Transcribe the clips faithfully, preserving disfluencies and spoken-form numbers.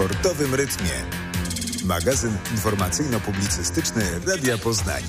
sportowym rytmie. Magazyn informacyjno-publicystyczny Radia Poznań.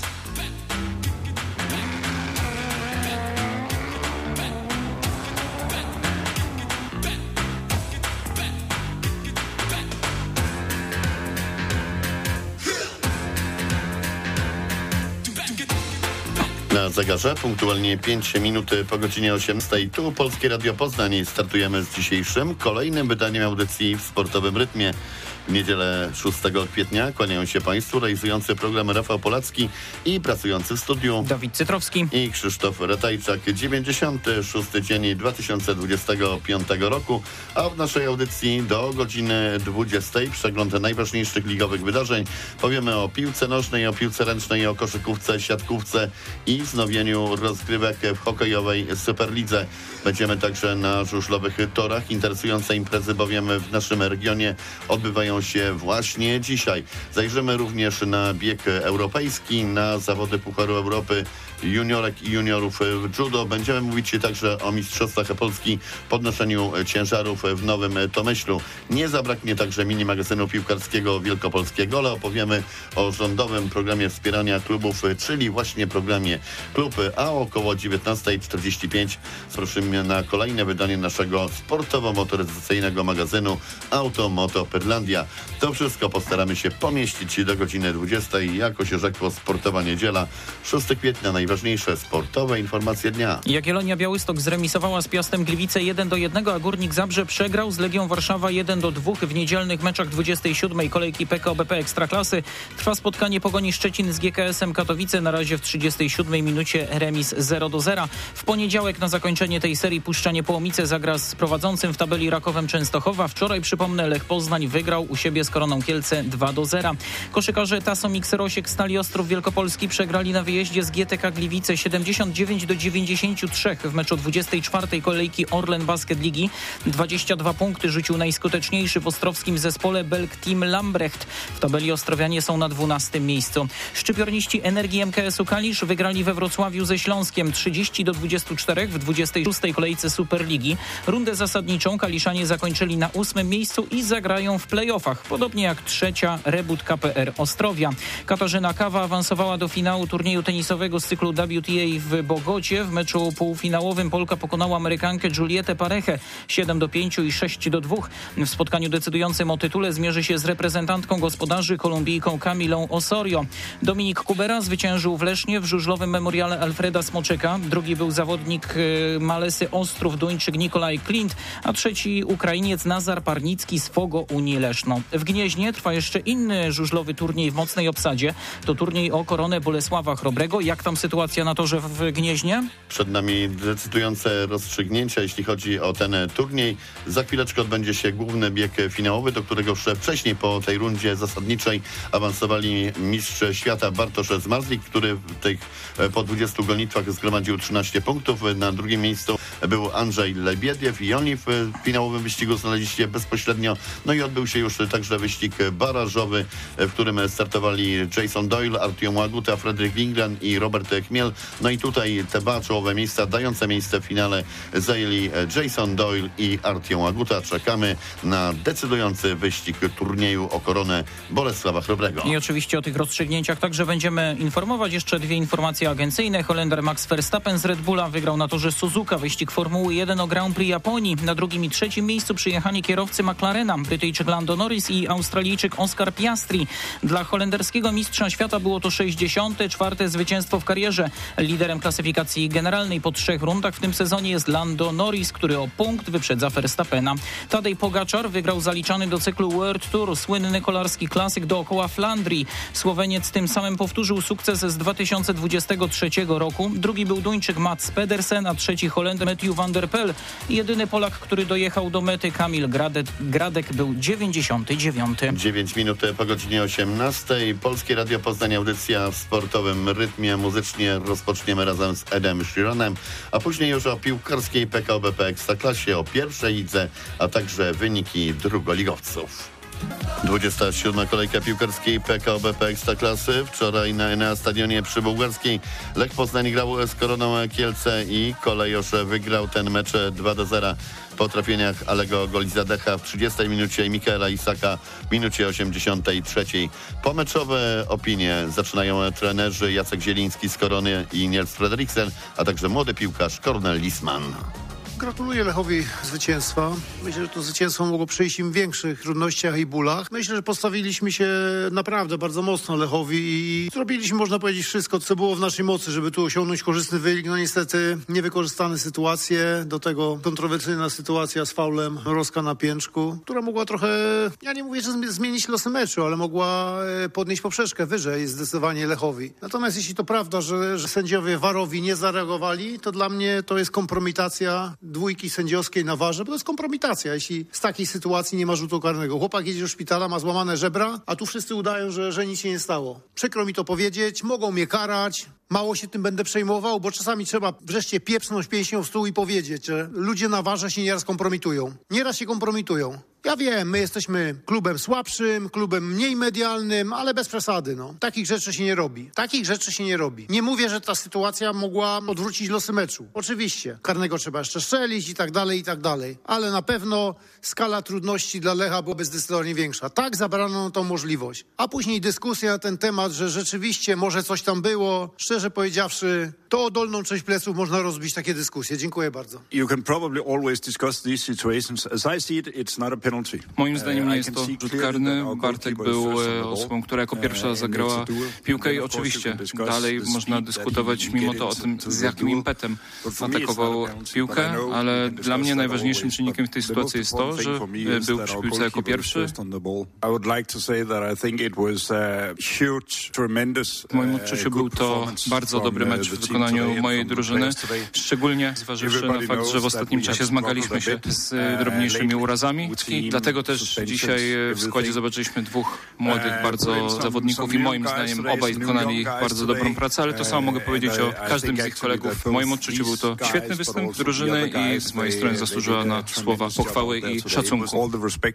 Na zegarze punktualnie pięć minut po godzinie osiemnastej. Tu Polskie Radio Poznań. Startujemy z dzisiejszym kolejnym wydaniem audycji w sportowym rytmie. W niedzielę szóstego kwietnia kłaniają się Państwu realizujący program Rafał Polacki i pracujący w studiu Dawid Cytrowski i Krzysztof Ratajczak. dziewięćdziesiąty szósty dzień dwa tysiące dwudziestego piątego roku, a w naszej audycji do godziny dwudziestej przegląd najważniejszych ligowych wydarzeń. Powiemy o piłce nożnej, o piłce ręcznej, o koszykówce, siatkówce i wznowieniu rozgrywek w hokejowej Superlidze. Będziemy także na żużlowych torach. Interesujące imprezy bowiem w naszym regionie odbywają się właśnie dzisiaj. Zajrzymy również na bieg europejski, na zawody Pucharu Europy juniorek i juniorów w judo. Będziemy mówić także o mistrzostwach Polski w podnoszeniu ciężarów w Nowym Tomyślu. Nie zabraknie także mini magazynu piłkarskiego wielkopolskiego, ale opowiemy o rządowym programie wspierania klubów, czyli właśnie programie Klub, a około dziewiętnasta czterdzieści pięć prosimy na kolejne wydanie naszego sportowo-motoryzacyjnego magazynu Auto Moto Pyrlandia. To wszystko postaramy się pomieścić do godziny dwudziestej. Jako się rzekło, sportowa niedziela, szóstego kwietnia, najważniejsze sportowe informacje dnia. Jagiellonia Białystok zremisowała z Piastem Gliwice jeden do jednego, a Górnik Zabrze przegrał z Legią Warszawa jeden do dwóch w niedzielnych meczach dwudziestej siódmej kolejki P K O B P Ekstraklasy. Trwa spotkanie Pogoni Szczecin z G K S-em Katowice. Na razie w trzydziestej siódmej minucie remis zero do zera. W poniedziałek na zakończenie tej serii Puszcza Niepołomice zagra z prowadzącym w tabeli Rakowem Częstochowa. Wczoraj, przypomnę, Lech Poznań wygrał u siebie z Koroną Kielce dwa do zera. Koszykarze Tasom X Rosiek Stali Ostrów Wielkopolski przegrali na wyjeździe z G T K Gliwice siedemdziesiąt dziewięć do dziewięćdziesięciu trzech w meczu dwudziestej czwartej kolejki Orlen Basket Ligi. dwadzieścia dwa punkty rzucił najskuteczniejszy w ostrowskim zespole Belk Team Lambrecht. W tabeli ostrowianie są na dwunastym miejscu. Szczypiorniści Energii M K S-u Kalisz wygrali we Wrocławiu ze Śląskiem trzydzieści do dwudziestu czterech w dwudziestej szóstej kolejce Superligi. Rundę zasadniczą Kaliszanie zakończyli na ósmym miejscu i zagrają w play-offach, podobnie jak trzecia Rebut K P R Ostrowia. Katarzyna Kawa awansowała do finału turnieju tenisowego z cyklu W T A w Bogocie. W meczu półfinałowym Polka pokonała Amerykankę Julietę Parechę siedem do pięciu i sześć do dwóch. W spotkaniu decydującym o tytule zmierzy się z reprezentantką gospodarzy Kolumbijką Camilą Osorio. Dominik Kubera zwyciężył w Lesznie w żużlowym memoriale Alfreda Smoczyka. Drugi był zawodnik Malesy Ostrów, Duńczyk Nikolaj Klint, a trzeci Ukrainiec Nazar Parnicki z Fogo Unii Leszno. W Gnieźnie trwa jeszcze inny żużlowy turniej w mocnej obsadzie. To turniej o koronę Bolesława Chrobrego. Jak tam sytuacja na torze w Gnieźnie? Przed nami decydujące rozstrzygnięcia, jeśli chodzi o ten turniej. Za chwileczkę odbędzie się główny bieg finałowy, do którego już wcześniej po tej rundzie zasadniczej awansowali mistrz świata Bartosz Zmarzlik, który w tych po dwudziestu gonitwach zgromadził trzynaście punktów. Na drugim miejscu był Andrzej Lebiediew i oni w finałowym wyścigu znaleźli się bezpośrednio. No i odbył się już także wyścig barażowy, w którym startowali Jason Doyle, Artyom Łaguta, Fredrik Lindgren i Robert Chmiel. No i tutaj te dwa czołowe miejsca dające miejsce w finale zajęli Jason Doyle i Artyom Łaguta. Czekamy na decydujący wyścig turnieju o koronę Bolesława Chrobrego. I oczywiście o tych rozstrzygnięciach także będziemy informować. Jeszcze dwie informacje agencyjne. Holender Max Verstappen z Red Bulla wygrał na torze Suzuka wyścig Formuły jeden o Grand Prix Japonii. Na drugim i trzecim miejscu przyjechali kierowcy McLarena, Brytyjczyk Lando Norris i Australijczyk Oscar Piastri. Dla holenderskiego mistrza świata było to sześćdziesiąte czwarte zwycięstwo w karierze. Liderem klasyfikacji generalnej po trzech rundach w tym sezonie jest Lando Norris, który o punkt wyprzedza Verstappena. Tadej Pogaczar wygrał zaliczany do cyklu World Tour słynny kolarski klasyk dookoła Flandrii. Słoweniec tym samym powtórzył sukces z dwa tysiące dwudziestego trzeciego roku. Drugi był Duńczyk Mats Pedersen, a trzeci Holender Mathieu van der Poel. Jedyny Polak, który dojechał do mety, Kamil Gradek, Gradek był dziewięćdziesiąty dziewiąty. dziewięć minut po godzinie osiemnastej. Polskie Radio Poznań, audycja w sportowym rytmie. Muzycznie rozpoczniemy razem z Edem Sheeranem, a później już o piłkarskiej P K O B P Ekstraklasie, o pierwszej lidze, a także wyniki drugoligowców. dwudziesta siódma kolejka piłkarskiej P K O B P Ekstraklasy. Wczoraj na Enea Stadionie przy Bułgarskiej Lech Poznań grał z Koroną Kielce i Kolejosz wygrał ten mecz dwa do zera po trafieniach Alego Golizadecha w trzydziestej minucie i Mikaela Isaka w minucie osiemdziesiątej trzeciej. Pomeczowe opinie zaczynają trenerzy Jacek Zieliński z Korony i Niels Frederiksen, a także młody piłkarz Kornel Lisman. Gratuluję Lechowi zwycięstwa. Myślę, że to zwycięstwo mogło przyjść im w większych trudnościach i bólach. Myślę, że postawiliśmy się naprawdę bardzo mocno Lechowi i zrobiliśmy, można powiedzieć, wszystko, co było w naszej mocy, żeby tu osiągnąć korzystny wynik. No niestety niewykorzystane sytuacje, do tego kontrowersyjna sytuacja z faulem Roska na Pięczku, która mogła trochę, ja nie mówię, że zmienić losy meczu, ale mogła podnieść poprzeczkę wyżej zdecydowanie Lechowi. Natomiast jeśli to prawda, że, że sędziowie warowi nie zareagowali, to dla mnie to jest kompromitacja dwójki sędziowskiej na warze, bo to jest kompromitacja, jeśli z takiej sytuacji nie ma rzutu karnego. Chłopak jedzie do szpitala, ma złamane żebra, a tu wszyscy udają, że, że nic się nie stało. Przykro mi to powiedzieć, mogą mnie karać, mało się tym będę przejmował, bo czasami trzeba wreszcie pieprznąć pięścią w stół i powiedzieć, że ludzie na warze się nieraz kompromitują. Nieraz się kompromitują. Ja wiem, my jesteśmy klubem słabszym, klubem mniej medialnym, ale bez przesady, no. Takich rzeczy się nie robi. Takich rzeczy się nie robi. Nie mówię, że ta sytuacja mogła odwrócić losy meczu. Oczywiście. Karnego trzeba jeszcze strzelić i tak dalej, i tak dalej. Ale na pewno skala trudności dla Lecha byłaby zdecydowanie większa. Tak, zabrano tą możliwość. A później dyskusja na ten temat, że rzeczywiście może coś tam było. Szczerze powiedziawszy, to o dolną część pleców można rozbić takie dyskusje. Dziękuję bardzo. You can probably always discuss these situations. As I see it, it's not a penalty. Moim zdaniem nie jest to rzut karny. Bartek był osobą, która jako pierwsza zagrała piłkę i oczywiście dalej można dyskutować mimo to o tym, z jakim impetem atakował piłkę, ale dla mnie najważniejszym czynnikiem w tej sytuacji jest to, że był przy piłce jako pierwszy. W moim odczuciu był to bardzo dobry mecz w wykonaniu mojej drużyny, szczególnie zważywszy na fakt, że w ostatnim czasie zmagaliśmy się z drobniejszymi urazami. I dlatego też dzisiaj w składzie zobaczyliśmy dwóch młodych bardzo zawodników i moim zdaniem obaj wykonali bardzo dobrą pracę, ale to samo mogę powiedzieć o każdym z ich kolegów. W moim odczuciu był to świetny występ drużyny i z mojej strony zasłużyła na słowa pochwały i szacunku.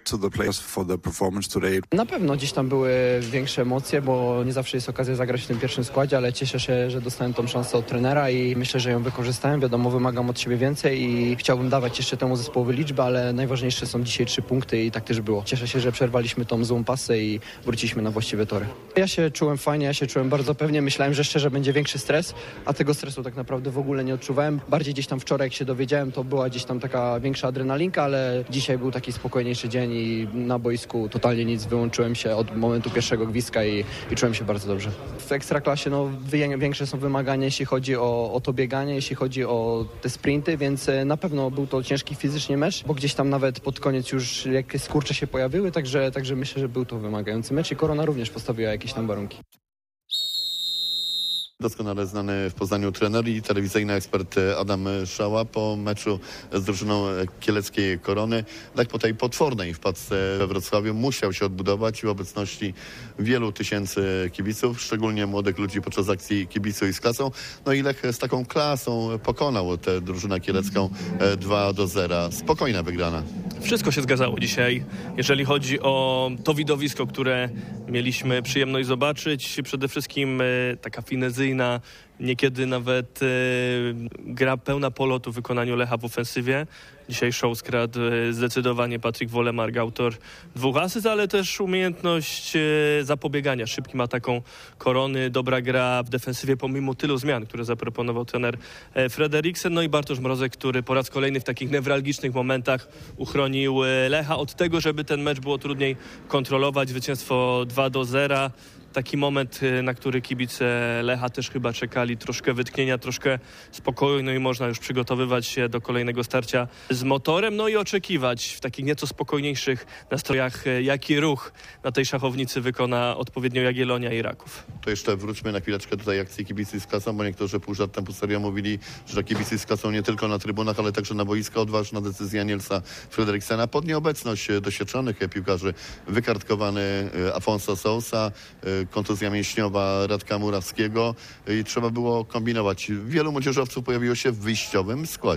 Na pewno gdzieś tam były większe emocje, bo nie zawsze jest okazja zagrać w tym pierwszym składzie, ale cieszę się, że dostałem tą szansę od trenera i myślę, że ją wykorzystałem. Wiadomo, wymagam od siebie więcej i chciałbym dawać jeszcze temu zespołowi liczbę, ale najważniejsze są dzisiaj trzy punkty i tak też było. Cieszę się, że przerwaliśmy tą złą pasę i wróciliśmy na właściwe tory. Ja się czułem fajnie, ja się czułem bardzo pewnie. Myślałem, że szczerze będzie większy stres, a tego stresu tak naprawdę w ogóle nie odczuwałem. Bardziej gdzieś tam wczoraj, jak się dowiedziałem, to była gdzieś tam taka większa adrenalinka, ale dzisiaj był taki spokojniejszy dzień i na boisku totalnie nic. Wyłączyłem się od momentu pierwszego gwizdka i, i czułem się bardzo dobrze. W Ekstraklasie no, większe są wymagania, jeśli chodzi o, o to bieganie, jeśli chodzi o te sprinty, więc na pewno był to ciężki fizycznie mecz, bo gdzieś tam nawet pod koniec już jakieś skurcze się pojawiły, także, także myślę, że był to wymagający mecz i Korona również postawiła jakieś tam warunki. Doskonale znany w Poznaniu trener i telewizyjny ekspert Adam Szała po meczu z drużyną kieleckiej Korony. Tak po tej potwornej wpadce we Wrocławiu musiał się odbudować i w obecności wielu tysięcy kibiców, szczególnie młodych ludzi podczas akcji Kibicuj z klasą. No i Lech z taką klasą pokonał tę drużynę kielecką dwa do zera. Spokojna wygrana. Wszystko się zgadzało dzisiaj, jeżeli chodzi o to widowisko, które mieliśmy przyjemność zobaczyć. Przede wszystkim taka finezyjna, niekiedy nawet e, gra pełna polotu w wykonaniu Lecha w ofensywie. Dzisiaj show skradł e, zdecydowanie Patryk Wolemark, autor dwóch asyst, ale też umiejętność e, zapobiegania szybkim atakom Korony. Dobra gra w defensywie pomimo tylu zmian, które zaproponował trener e, Frederiksen. No i Bartosz Mrozek, który po raz kolejny w takich newralgicznych momentach uchronił e, Lecha od tego, żeby ten mecz było trudniej kontrolować. Zwycięstwo dwa do zera. Taki moment, na który kibice Lecha też chyba czekali, troszkę wytchnienia, troszkę spokoju, no i można już przygotowywać się do kolejnego starcia z Motorem, no i oczekiwać w takich nieco spokojniejszych nastrojach, jaki ruch na tej szachownicy wykona odpowiednio Jagiellonia i Raków. To jeszcze wróćmy na chwileczkę do tej akcji Kibicuj z klasą, bo niektórzy pół żartem, pół serio mówili, że Kibicuj z klasą nie tylko na trybunach, ale także na boisku. Odważna decyzja Nielsa Frederiksena pod nieobecność doświadczonych piłkarzy, wykartkowany Afonso Sousa, kontuzja mięśniowa Radka Murawskiego i trzeba było kombinować. Wielu młodzieżowców pojawiło się w wyjściowym składzie.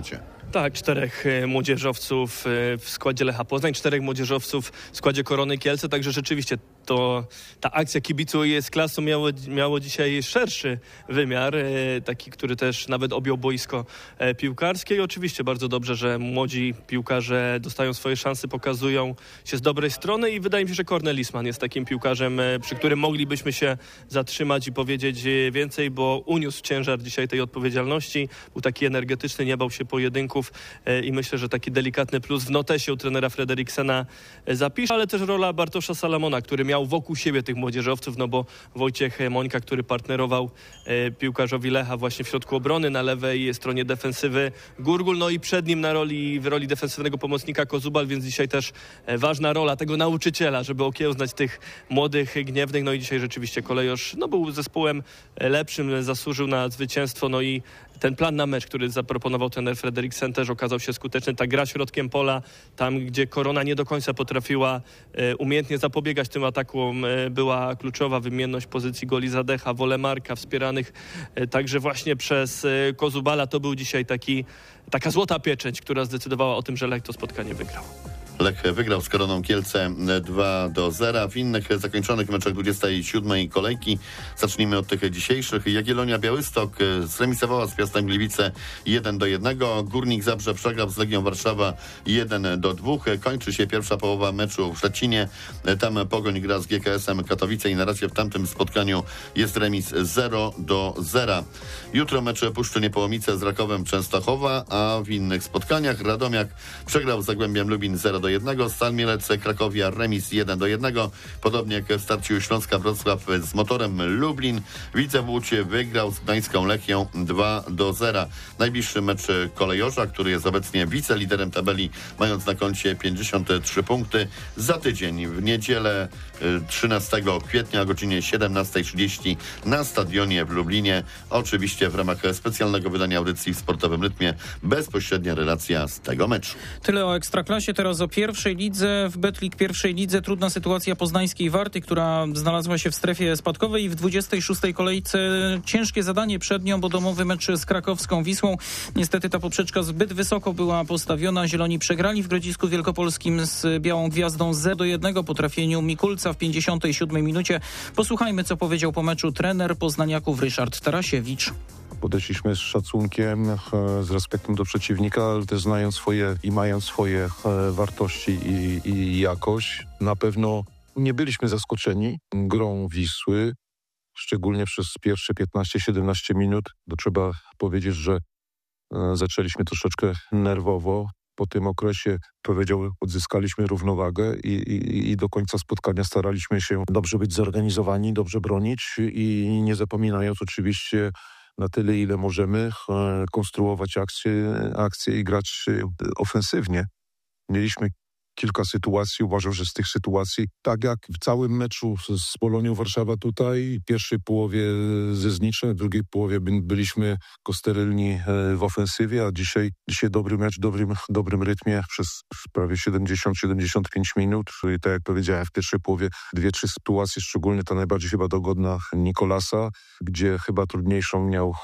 Tak, czterech młodzieżowców w składzie Lecha Poznań, czterech młodzieżowców w składzie Korony Kielce, także rzeczywiście to ta akcja kibicu jest klasą miało, miało dzisiaj szerszy wymiar, taki, który też nawet objął boisko piłkarskie i oczywiście bardzo dobrze, że młodzi piłkarze dostają swoje szanse, pokazują się z dobrej strony i wydaje mi się, że Kornel Liessmann jest takim piłkarzem, przy którym moglibyśmy się zatrzymać i powiedzieć więcej, bo uniósł ciężar dzisiaj tej odpowiedzialności, był taki energetyczny, nie bał się pojedynków i myślę, że taki delikatny plus w notesie u trenera Frederiksena zapisze, ale też rola Bartosza Salamona, który miał wokół siebie tych młodzieżowców, no bo Wojciech Mońka, który partnerował e, piłkarzowi Lecha właśnie w środku obrony, na lewej stronie defensywy Gurgul, no i przed nim na roli, w roli defensywnego pomocnika Kozubal, więc dzisiaj też e, ważna rola tego nauczyciela, żeby okiełznać tych młodych, gniewnych, no i dzisiaj rzeczywiście Kolejosz no, był zespołem lepszym, zasłużył na zwycięstwo, no i ten plan na mecz, który zaproponował trener Frederiksen, też okazał się skuteczny. Ta gra środkiem pola, tam gdzie Korona nie do końca potrafiła e, umiejętnie zapobiegać tym atakom, e, była kluczowa wymienność pozycji Goli Zadecha, Wolemarka, wspieranych e, także właśnie przez e, Kozubala. To był dzisiaj taki, taka złota pieczęć, która zdecydowała o tym, że Lech to spotkanie wygrał. Lech wygrał z Koroną Kielce dwa do zera. W innych zakończonych meczach dwudziestej siódmej kolejki, zacznijmy od tych dzisiejszych. Jagiellonia Białystok zremisowała z Piastem Gliwice jeden do jednego. Górnik Zabrze przegrał z Legią Warszawa jeden do dwóch. Kończy się pierwsza połowa meczu w Szczecinie. Tam Pogoń gra z G K S-em Katowice i na razie w tamtym spotkaniu jest remis zero do zera. Jutro mecz Puszczy Niepołomice z Rakowem Częstochowa, a w innych spotkaniach Radomiak przegrał z Zagłębiem Lubin zero do jednego, Stal Mielec Krakowia remis jeden do jednego, podobnie jak w starciu Śląska Wrocław z Motorem Lublin. Widzew Łódź wygrał z Gdańską Lechią dwa do zera. Najbliższy mecz Kolejorza, który jest obecnie wiceliderem tabeli, mając na koncie pięćdziesiąt trzy punkty. Za tydzień w niedzielę trzynastego kwietnia o godzinie siedemnasta trzydzieści na stadionie w Lublinie. Oczywiście w ramach specjalnego wydania audycji w Sportowym Rytmie bezpośrednia relacja z tego meczu. Tyle o Ekstraklasie, teraz o pierwszej lidze. W Betlik pierwszej lidze trudna sytuacja poznańskiej Warty, która znalazła się w strefie spadkowej i w dwudziestej szóstej kolejce ciężkie zadanie przed nią, bo domowy mecz z krakowską Wisłą. Niestety ta poprzeczka zbyt wysoko była postawiona. Zieloni przegrali w Grodzisku Wielkopolskim z Białą Gwiazdą zero do jednego po trafieniu Mikulca w pięćdziesiątej siódmej minucie. Posłuchajmy, co powiedział po meczu trener poznaniaków Ryszard Tarasiewicz. Podeszliśmy z szacunkiem, z respektem do przeciwnika, ale też znając swoje i mając swoje wartości i, i jakość. Na pewno nie byliśmy zaskoczeni grą Wisły, szczególnie przez pierwsze piętnaście siedemnaście minut. To trzeba powiedzieć, że zaczęliśmy troszeczkę nerwowo. Po tym okresie, powiedział, odzyskaliśmy równowagę i, i, i do końca spotkania staraliśmy się dobrze być zorganizowani, dobrze bronić i nie zapominając oczywiście na tyle, ile możemy konstruować akcje, akcje i grać ofensywnie. Mieliśmy kilka sytuacji. Uważam, że z tych sytuacji, tak jak w całym meczu z Polonią Warszawa tutaj, w pierwszej połowie ze Zniczem, w drugiej połowie byliśmy sterylni w ofensywie, a dzisiaj, dzisiaj dobry mecz w dobrym, dobrym rytmie przez prawie siedemdziesiąt siedemdziesiąt pięć minut. I tak jak powiedziałem, w pierwszej połowie dwie, trzy sytuacje, szczególnie ta najbardziej chyba dogodna Nikolasa, gdzie chyba trudniejszą miał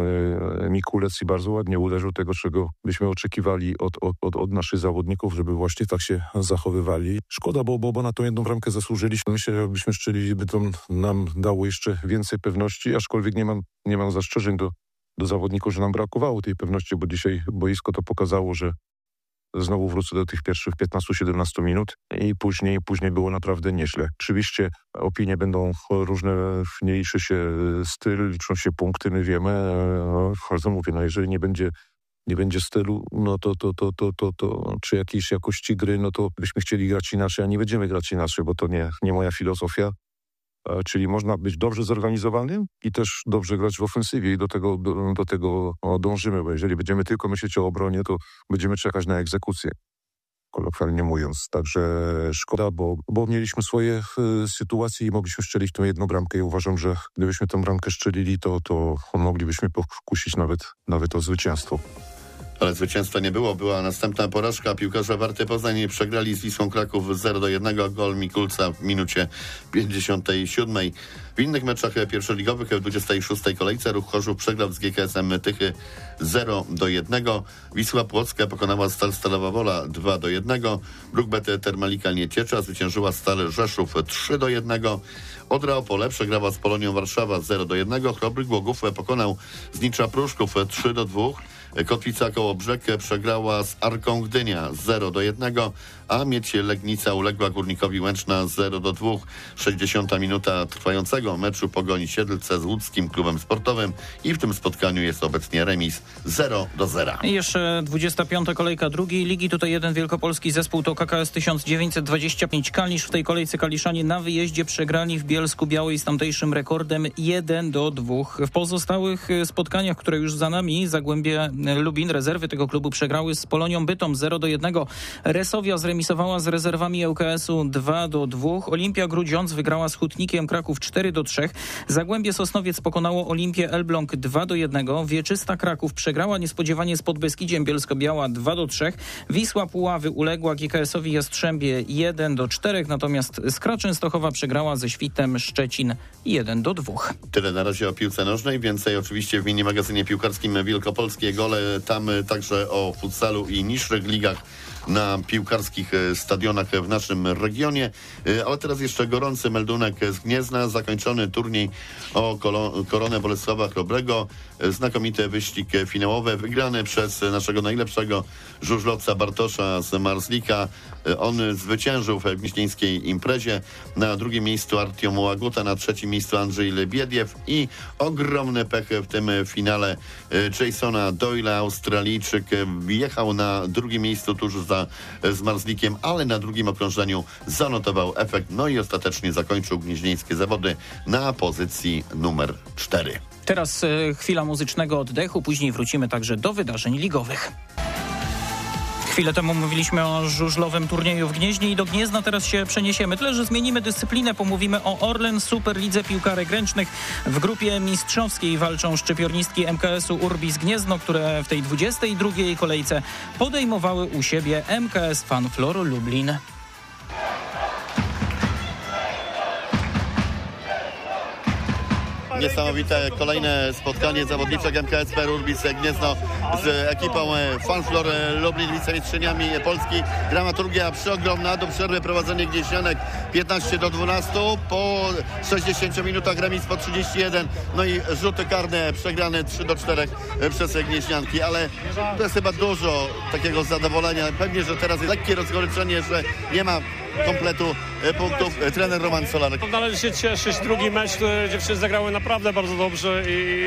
e, Mikulec i bardzo ładnie uderzył tego, czego byśmy oczekiwali od, od, od, od naszych zawodników, żeby właśnie tak się zachowywali. Szkoda, bo, bo, bo na tą jedną bramkę zasłużyliśmy. Myślę, że jakbyśmy strzelili, by to nam dało jeszcze więcej pewności, aczkolwiek nie mam, nie mam zastrzeżeń do, do zawodników, że nam brakowało tej pewności, bo dzisiaj boisko to pokazało, że znowu wrócę do tych pierwszych piętnastu siedemnastu minut i później, później było naprawdę nieźle. Oczywiście opinie będą różne, nie liczy się styl, liczą się punkty, my wiemy, ale mówię, no jeżeli nie będzie nie będzie stylu, no to, to, to, to, to, to czy jakiejś jakości gry, no to byśmy chcieli grać inaczej, a nie będziemy grać inaczej, bo to nie, nie moja filozofia. E, czyli można być dobrze zorganizowanym i też dobrze grać w ofensywie i do tego, do, do tego dążymy, bo jeżeli będziemy tylko myśleć o obronie, to będziemy czekać na egzekucję, kolokwialnie mówiąc. Także szkoda, bo, bo mieliśmy swoje y, sytuacje i mogliśmy strzelić tą jedną bramkę i uważam, że gdybyśmy tę bramkę strzelili, to, to moglibyśmy pokusić nawet, nawet o zwycięstwo. Ale zwycięstwa nie było. Była następna porażka. Piłkarze Warty Poznań przegrali z Wisłą Kraków zero do jednego. Gol Mikulca w minucie pięćdziesiątej siódmej. W innych meczach pierwszoligowych w dwudziestej szóstej kolejce Ruch Chorzów przegrał z G K S-em Tychy zero do jednego. Wisła Płocka pokonała Stal Stalowa Wola dwa do jednego. Brukbet Termalika Nieciecza zwyciężyła Stal Rzeszów trzy do jednego. Odra Opole przegrała z Polonią Warszawa zero do jednego. Chrobry Głogów pokonał Znicza Pruszków trzy do dwóch. Kotwica Kołobrzeg przegrała z Arką Gdynia zero do jednego, a Miedź Legnica uległa Górnikowi Łęczna zero do dwóch. sześćdziesiąta minuta trwającego meczu Pogoni Siedlce z Łódzkim Klubem Sportowym i w tym spotkaniu jest obecnie remis zero do zera. I jeszcze dwudziesta piąta kolejka drugiej ligi. Tutaj jeden wielkopolski zespół to K K S tysiąc dziewięćset dwadzieścia pięć Kalisz. W tej kolejce Kaliszanie na wyjeździe przegrali w Bielsku Białej z tamtejszym rekordem jeden do dwóch. W pozostałych spotkaniach, które już za nami, Zagłębie Lubin, rezerwy tego klubu przegrały z Polonią Bytom zero do jednego. Resowia zremisowała z rezerwami L K S-u dwa do dwóch. Olimpia Grudziądz wygrała z Hutnikiem Kraków cztery do trzech. Zagłębie Sosnowiec pokonało Olimpię Elbląg dwa do jednego. Wieczysta Kraków przegrała niespodziewanie z Podbeskidziem Bielsko-Biała dwa do trzech. Wisła Puławy uległa G K S-owi Jastrzębie jeden do czterech. Natomiast Skra Częstochowa przegrała ze Świtem Szczecin jeden do dwóch. Tyle na razie o piłce nożnej. Więcej oczywiście w mini-magazynie piłkarskim Wielkopolskie Gole. Tam także o futsalu i niższych ligach na piłkarskich stadionach w naszym regionie. Ale teraz jeszcze gorący meldunek z Gniezna. Zakończony turniej o koronę Bolesława Chrobrego. Znakomity wyścig finałowy wygrany przez naszego najlepszego żużlowca Bartosza z Marzlika. On zwyciężył w gnieźnieńskiej imprezie. Na drugim miejscu Artiom Łaguta, na trzecim miejscu Andrzej Lebiediew i ogromny pech w tym finale Jasona Doyle'a. Australijczyk jechał na drugim miejscu tuż za Zmarzlikiem, ale na drugim okrążeniu zanotował efekt, no i ostatecznie zakończył gnieźnieńskie zawody na pozycji numer cztery. Teraz y, chwila muzycznego oddechu, później wrócimy także do wydarzeń ligowych. Chwilę temu mówiliśmy o żużlowym turnieju w Gnieźnie i do Gniezna teraz się przeniesiemy. Tyle, że zmienimy dyscyplinę, pomówimy o Orlen Superlidze Piłkarek Ręcznych. W grupie mistrzowskiej walczą szczypiornistki M K S-u Urbis Gniezno, które w tej dwudziestej drugiej kolejce podejmowały u siebie M K S Fanflor Lublin. Niesamowite kolejne spotkanie zawodniczek M K S P Urbis Gniezno z ekipą Fanflor Lublin, wicemistrzyniami Polski. Dramaturgia przeogromna, do przerwy prowadzenie gnieźnianek piętnaście do dwunastu, po sześćdziesięciu minutach remis po trzydzieści jeden, no i rzuty karne przegrane trzy do czterech przez gnieźnianki, ale to jest chyba dużo takiego zadowolenia. Pewnie, że teraz jest lekkie rozgoryczenie, że nie ma kompletu punktów. Trener Roman Solarek. Należy się cieszyć. Drugi mecz, dziewczyny zagrały naprawdę bardzo dobrze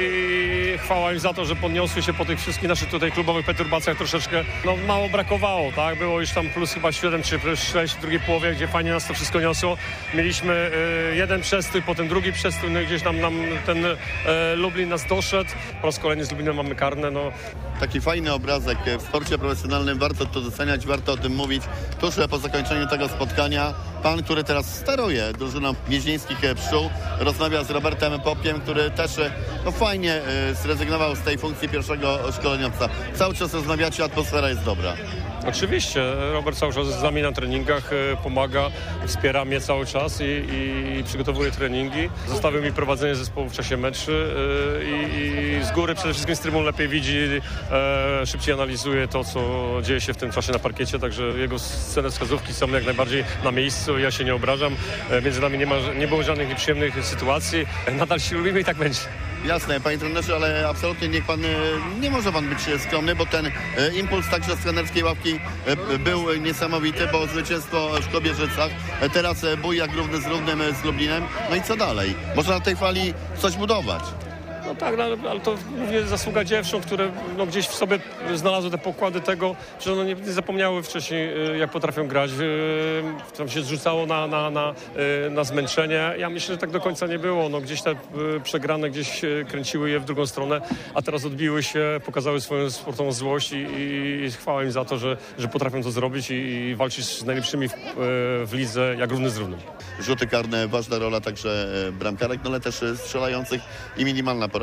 i chwała im za to, że podniosły się po tych wszystkich naszych tutaj klubowych perturbacjach troszeczkę. No mało brakowało, tak? Było już tam plus chyba siedem czy plus sześć w drugiej połowie, gdzie fajnie nas to wszystko niosło. Mieliśmy y, jeden przestój, potem drugi przestój, no gdzieś tam nam ten y, Lublin nas doszedł. Po raz kolejny z Lublinem mamy karne, no. Taki fajny obrazek w sporcie profesjonalnym, warto to doceniać, warto o tym mówić. Tuż po zakończeniu tego spotkania pan, który teraz steruje drużyną gnieźnieńskich pszczół, rozmawia z Robertem Popkiem, który też no, fajnie y, zrezygnował z tej funkcji pierwszego szkoleniowca. Cały czas rozmawiacie, atmosfera jest dobra. Oczywiście, Robert cały czas jest z nami na treningach, pomaga, wspiera mnie cały czas i, i przygotowuje treningi. Zostawił mi prowadzenie zespołu w czasie meczy i, i z góry przede wszystkim z trybun lepiej widzi, e, szybciej analizuje to, co dzieje się w tym czasie na parkiecie, także jego sceny wskazówki są jak najbardziej na miejscu, ja się nie obrażam. Między nami nie, ma, nie było żadnych nieprzyjemnych sytuacji, nadal się lubimy i tak będzie. Jasne, panie trenerze, ale absolutnie niech pan, nie może pan być skromny, bo ten impuls także z trenerskiej ławki był niesamowity, bo zwycięstwo w Kobierzycach, teraz bój jak równy z równym z Lublinem, no i co dalej? Można na tej fali coś budować. No tak, no, ale to głównie zasługa dziewcząt, które no, gdzieś w sobie znalazły te pokłady tego, że one nie, nie zapomniały wcześniej, jak potrafią grać. Tam się zrzucało na, na, na, na zmęczenie. Ja myślę, że tak do końca nie było. No, gdzieś te przegrane gdzieś kręciły je w drugą stronę, a teraz odbiły się, pokazały swoją sportową złość i, i chwała im za to, że, że potrafią to zrobić i, i walczyć z najlepszymi w, w lidze jak równy z równym. Rzuty karne, ważna rola także bramkarek, no ale też strzelających i minimalna porażka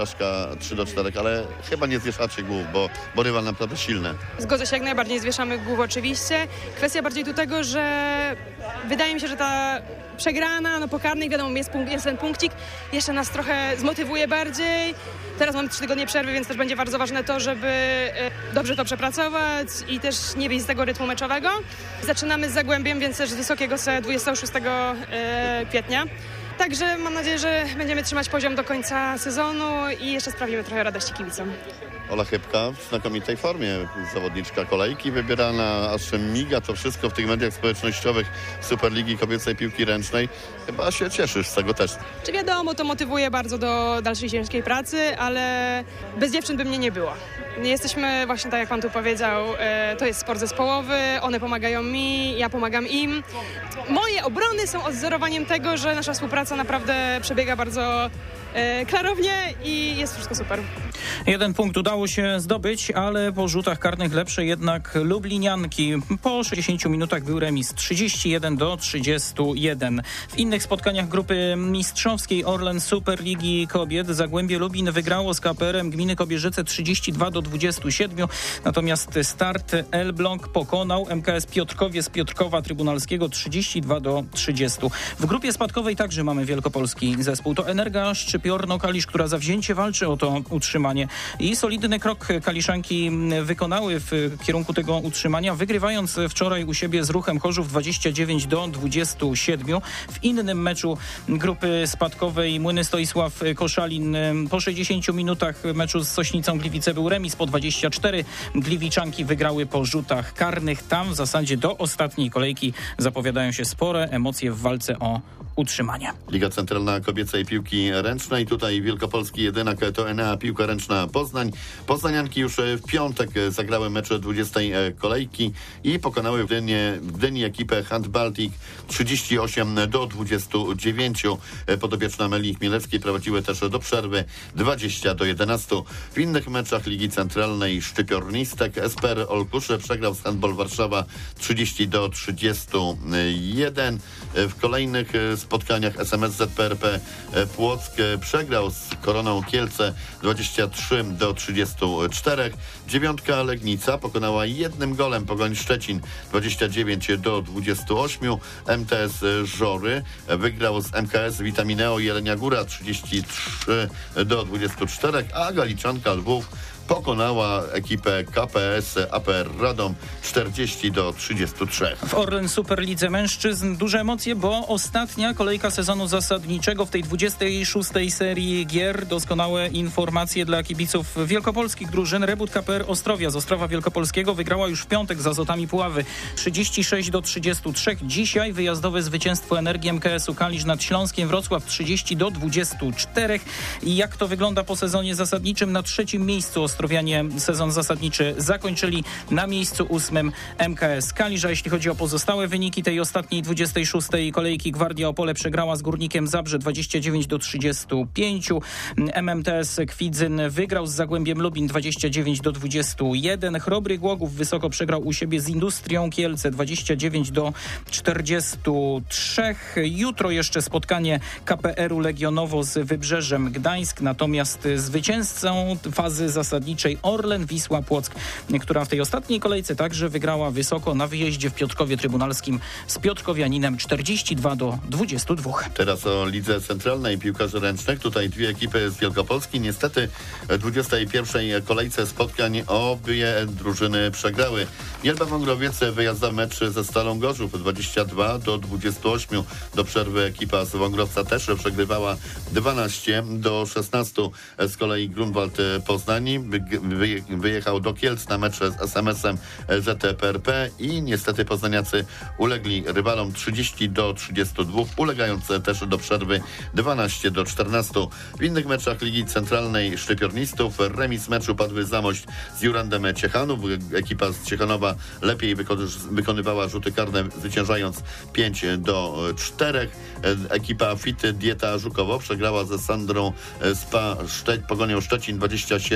porażka trzy do czterech, ale chyba nie zwieszacie głów, bo, bo rywal naprawdę silny. Zgodzę się, jak najbardziej zwieszamy głów oczywiście. Kwestia bardziej tu tego, że wydaje mi się, że ta przegrana, no po karnej, wiadomo, jest, punkt, jest ten punkcik, jeszcze nas trochę zmotywuje bardziej. Teraz mamy trzy tygodnie przerwy, więc też będzie bardzo ważne to, żeby dobrze to przepracować i też nie wyjść z tego rytmu meczowego. Zaczynamy z Zagłębiem, więc też z wysokiego se dwudziestego szóstego kwietnia. Także mam nadzieję, że będziemy trzymać poziom do końca sezonu i jeszcze sprawimy trochę radości kibicom. Ola Chybka w znakomitej formie, zawodniczka kolejki wybierana, aż miga to wszystko w tych mediach społecznościowych Superligi Kobiecej Piłki Ręcznej. Chyba się cieszysz z tego też. Czy wiadomo, to motywuje bardzo do dalszej ciężkiej pracy, ale bez dziewczyn by mnie nie było. Jesteśmy właśnie tak, jak pan tu powiedział, to jest sport zespołowy, one pomagają mi, ja pomagam im. Moje obrony są odzorowaniem tego, że nasza współpraca naprawdę przebiega bardzo klarownie i jest wszystko super. Jeden punkt udało się zdobyć, ale po rzutach karnych lepsze jednak lublinianki. Po sześćdziesięciu minutach był remis trzydzieści jeden do trzydziestu jeden. W innych spotkaniach grupy mistrzowskiej Orlen Superligi Kobiet Zagłębie Lubin wygrało z K P R-em Gminy Kobierzyce trzydzieści dwa do dwudziestu siedmiu. Natomiast Start Elbląg pokonał M K S Piotrkowie z Piotrkowa Trybunalskiego trzydzieści dwa do trzydziestu. W grupie spadkowej także mamy wielkopolski zespół. To Energa Szczypiorno-Kalisz, która zawzięcie walczy o to utrzymanie. I solidny krok Kaliszanki wykonały w kierunku tego utrzymania, wygrywając wczoraj u siebie z Ruchem Chorzów dwadzieścia dziewięć do dwudziestu siedmiu. W innym meczu grupy spadkowej Młyny Stoisław Koszalin po sześćdziesięciu minutach meczu z Sośnicą Gliwice był remis po dwadzieścia cztery. Gliwiczanki wygrały po rzutach karnych. Tam w zasadzie do ostatniej kolejki zapowiadają się spore emocje w walce o utrzymanie. Liga Centralna Kobiecej Piłki Ręcznej. Tutaj wielkopolski jedynak to Enea Piłka Ręczna Poznań. Poznanianki już w piątek zagrały mecze dwudziestej kolejki i pokonały w Gdyni, w Gdyni ekipę Hand Baltic trzydzieści osiem do dwudziestu dziewięciu. Podopieczne Amelii Chmielewskiej prowadziły też do przerwy dwadzieścia do jedenastu. W innych meczach Ligi Centralnej Szczypiornistek S P R Olkusze przegrał z Handball Warszawa trzydzieści do trzydziestu jeden. W kolejnych spotkaniach S M S Z P R P Płock przegrał z Koroną Kielce dwadzieścia trzy do trzydziestu czterech. Dziewiątka Legnica pokonała jednym golem Pogoń Szczecin dwadzieścia dziewięć do dwudziestu ośmiu. M T S Żory wygrał z M K S Vitamineo Jelenia Góra trzydzieści trzy do dwudziestu czterech, a Galiczanka Lwów pokonała ekipę K P S A P R Radom czterdzieści do trzydziestu trzech. W Orlen Superlidze Mężczyzn duże emocje, bo ostatnia kolejka sezonu zasadniczego w tej dwudziestej szóstej serii gier. Doskonałe informacje dla kibiców wielkopolskich drużyn. Rebut K P R Ostrowia z Ostrowa Wielkopolskiego wygrała już w piątek z Azotami Puławy trzydzieści sześć do trzydziestu trzech. Dzisiaj wyjazdowe zwycięstwo Energii M K S-u Kalisz nad Śląskiem Wrocław trzydzieści do dwudziestu czterech. I jak to wygląda po sezonie zasadniczym? Na trzecim miejscu Ostrowianie sezon zasadniczy zakończyli, na miejscu ósmym M K S Kalisz. A jeśli chodzi o pozostałe wyniki tej ostatniej dwudziestej szóstej kolejki, Gwardia Opole przegrała z Górnikiem Zabrze dwadzieścia dziewięć do trzydziestu pięciu. M M T S Kwidzyn wygrał z Zagłębiem Lubin dwadzieścia dziewięć do dwudziestu jeden. Chrobry Głogów wysoko przegrał u siebie z Industrią Kielce dwadzieścia dziewięć do czterdziestu trzech. Jutro jeszcze spotkanie K P R-u Legionowo z Wybrzeżem Gdańsk, natomiast zwycięzcą fazy zasadniczej Orlen Wisła Płock, która w tej ostatniej kolejce także wygrała wysoko na wyjeździe w Piotrkowie Trybunalskim z Piotrkowianinem czterdzieści dwa do dwudziestu dwóch. Teraz o Lidze Centralnej Piłkarzy Ręcznych. Tutaj dwie ekipy z Wielkopolski. Niestety w dwudziestej pierwszej kolejce spotkań obie drużyny przegrały. Jelba Wągrowiec wyjazdowy mecz ze Stalą Gorzów dwadzieścia dwa do dwudziestu ośmiu. Do przerwy ekipa z Wągrowca też przegrywała dwanaście do szesnastu. Z kolei Grunwald Poznani wyjechał do Kielc na mecz z S M S-em Z P R P i niestety poznaniacy ulegli rywalom trzydzieści do trzydziestu dwóch, ulegając też do przerwy dwanaście do czternastu. W innych meczach Ligi Centralnej Szczypiornistów remis meczu padły Zamość z Jurandem Ciechanów. Ekipa z Ciechanowa lepiej wykonywała rzuty karne, zwyciężając pięć do czterech. Ekipa Fit Dieta Żukowo przegrała ze Sandrą Spa Szczec, Pogonią Szczecin dwadzieścia siedem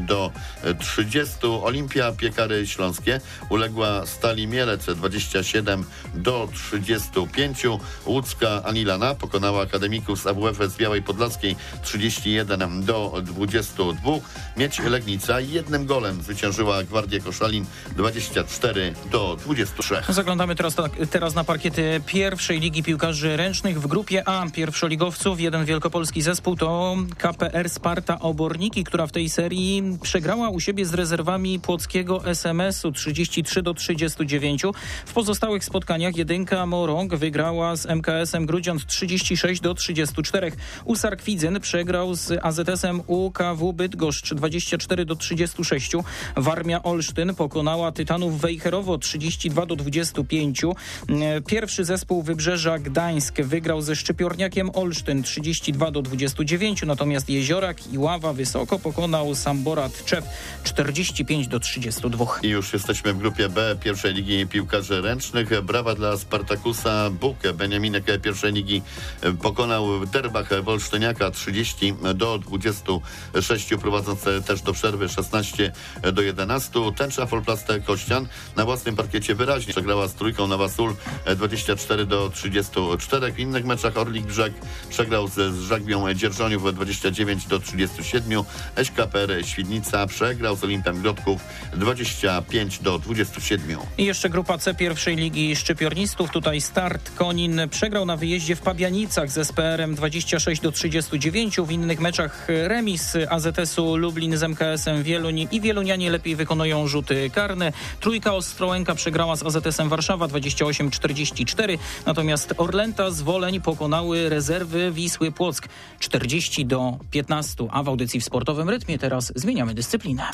do trzydziestu. Olimpia Piekary Śląskie uległa Stali Mielec dwadzieścia siedem do trzydziestu pięciu. Łódzka Anilana pokonała akademików z A W F z Białej Podlaskiej trzydzieści jeden do dwudziestu dwóch. Miedź Legnica jednym golem zwyciężyła Gwardię Koszalin dwadzieścia cztery do dwudziestu trzech. Zaglądamy teraz, teraz na parkiety pierwszej Ligi Piłkarzy Ręcznych w grupie A. Pierwszoligowców, jeden wielkopolski zespół to K P R Sparta Oborniki, która w tej serii przegrała u siebie z rezerwami płockiego S M S-u trzydzieści trzy do trzydziestu dziewięciu. W pozostałych spotkaniach jedynka Morąg wygrała z M K S-em Grudziądz trzydzieści sześć do trzydziestu czterech. Usar Kwidzyn przegrał z A Z S-em U K W Bydgoszcz dwadzieścia cztery do trzydziestu sześciu. Warmia Olsztyn pokonała Tytanów Wejherowo trzydzieści dwa do dwudziestu pięciu. Pierwszy zespół Wybrzeża Gdańsk wygrał ze Szczypiorniakiem Olsztyn trzydzieści dwa do dwudziestu dziewięciu, natomiast Jeziorak i Ława Wysoko pokonał Sambora Tczew czterdzieści pięć do trzydziestu dwóch. I już jesteśmy w grupie B pierwszej Ligi Piłkarzy Ręcznych. Brawa dla Spartakusa Bukę. Beniaminek pierwszej ligi pokonał Derbach Wolsztyniaka trzydzieści do dwudziestu sześciu, prowadząc też do przerwy szesnaście do jedenastu. Tęcza Folplast Kościan na własnym parkiecie wyraźnie przegrała z Trójką Nowa Sól dwadzieścia cztery do trzydziestu czterech. W innych meczach Orlik Brzeg przegrał z, z Żagbią Dzierżoniów dwadzieścia dziewięć do trzydziestu siedmiu. S K P R Świdnica przegrał z Olimpem Grodków dwadzieścia pięć do dwudziestu siedmiu. I jeszcze grupa C pierwszej Ligi Szczypiornistów. Tutaj Start Konin przegrał na wyjeździe w Pabianicach z S P R-em dwadzieścia sześć do trzydziestu dziewięciu. W innych meczach remis A Z S-u Lublin z M K S-em Wieluń i wielunianie lepiej wykonują rzuty karne. Trójka Ostrołęka przegrała z A Z S-em Warszawa dwadzieścia osiem czterdzieści cztery. Natomiast Orlęta z Woleń pokonały rezerwy Wisły Płock czterdzieści do piętnastu. A w audycji w sportowym rytmie teraz zmieniamy dyscyplinę.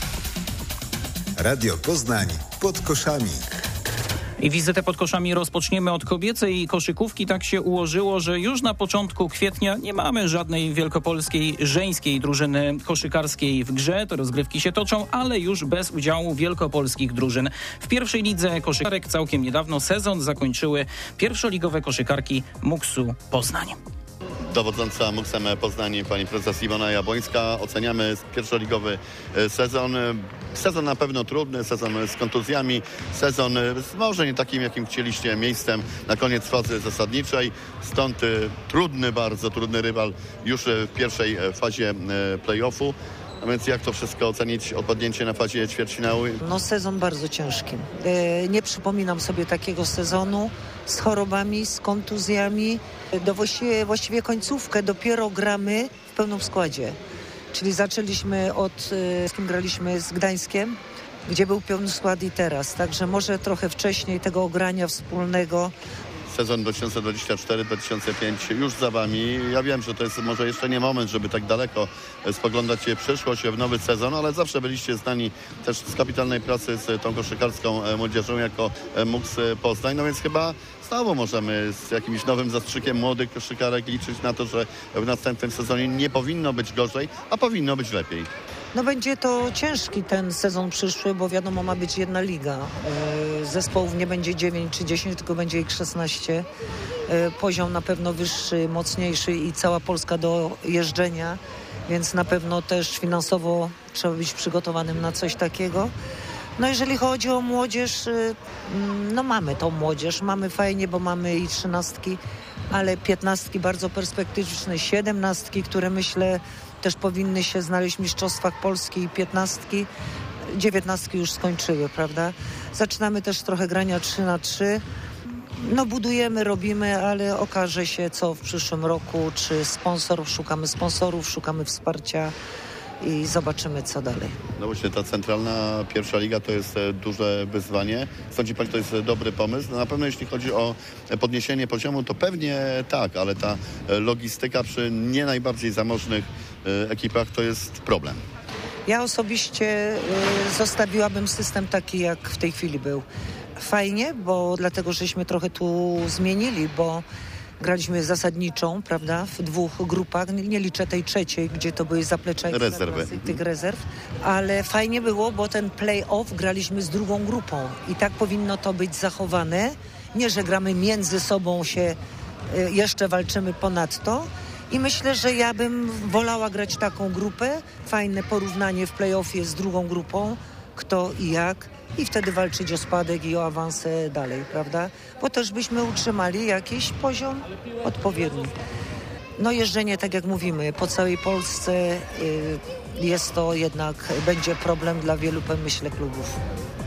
Radio Poznań pod koszami. I wizytę pod koszami rozpoczniemy od kobiecej koszykówki. Tak się ułożyło, że już na początku kwietnia nie mamy żadnej wielkopolskiej żeńskiej drużyny koszykarskiej w grze. Te rozgrywki się toczą, ale już bez udziału wielkopolskich drużyn. W pierwszej lidze koszykarek całkiem niedawno sezon zakończyły pierwszoligowe koszykarki Muksu Poznań. Dowodząca Muksem Poznań, pani prezes Iwona Jabłońska. Oceniamy pierwszoligowy sezon. Sezon na pewno trudny, sezon z kontuzjami, sezon z może nie takim, jakim chcieliście, miejscem na koniec fazy zasadniczej. Stąd trudny, bardzo trudny rywal już w pierwszej fazie play-offu. A więc jak to wszystko ocenić, odpadnięcie na fazie ćwierćfinału? No sezon bardzo ciężki. E, nie przypominam sobie takiego sezonu z chorobami, z kontuzjami. Do właściwie, właściwie końcówkę dopiero gramy w pełnym składzie. Czyli zaczęliśmy od, z kim graliśmy z Gdańskiem, gdzie był pełny skład i teraz. Także może trochę wcześniej tego ogrania wspólnego. Sezon dwa tysiące dwudziesty czwarty dwa tysiące piąty już za wami. Ja wiem, że to jest może jeszcze nie moment, żeby tak daleko spoglądać w przyszłość, w nowy sezon, ale zawsze byliście znani też z kapitalnej pracy z tą koszykarską młodzieżą jako Muks Poznań. No więc chyba znowu możemy z jakimś nowym zastrzykiem młodych koszykarek liczyć na to, że w następnym sezonie nie powinno być gorzej, a powinno być lepiej. No będzie to ciężki ten sezon przyszły, bo wiadomo, ma być jedna liga. Zespołów nie będzie dziewięć czy dziesięć, tylko będzie ich szesnaście. Poziom na pewno wyższy, mocniejszy i cała Polska do jeżdżenia, więc na pewno też finansowo trzeba być przygotowanym na coś takiego. No jeżeli chodzi o młodzież, no mamy tą młodzież, mamy fajnie, bo mamy i trzynastki, ale piętnastki bardzo perspektywiczne, siedemnastki, które myślę też powinny się znaleźć w mistrzostwach Polski i piętnastki, dziewiętnastki już skończyły, prawda? Zaczynamy też trochę grania trzy na trzy. No budujemy, robimy, ale okaże się co w przyszłym roku, czy sponsorów, szukamy sponsorów, szukamy wsparcia i zobaczymy co dalej. No właśnie ta centralna pierwsza liga to jest duże wyzwanie. Sądzi pani, to jest dobry pomysł? No na pewno jeśli chodzi o podniesienie poziomu, to pewnie tak, ale ta logistyka przy nie najbardziej zamożnych ekipach to jest problem. Ja osobiście y, zostawiłabym system taki, jak w tej chwili był. Fajnie, bo dlatego, żeśmy trochę tu zmienili, bo graliśmy zasadniczą, prawda, w dwóch grupach. Nie, nie liczę tej trzeciej, gdzie to były zaplecza i rezerwy. tych rezerw, ale fajnie było, bo ten play-off graliśmy z drugą grupą i tak powinno to być zachowane. Nie, że gramy między sobą się, y, jeszcze walczymy ponadto. I myślę, że ja bym wolała grać taką grupę, fajne porównanie w play-offie z drugą grupą, kto i jak, i wtedy walczyć o spadek i o awanse dalej, prawda? Bo też byśmy utrzymali jakiś poziom odpowiedni. No jeżdżenie, tak jak mówimy, po całej Polsce y, jest to jednak, będzie problem dla wielu, myślę, klubów.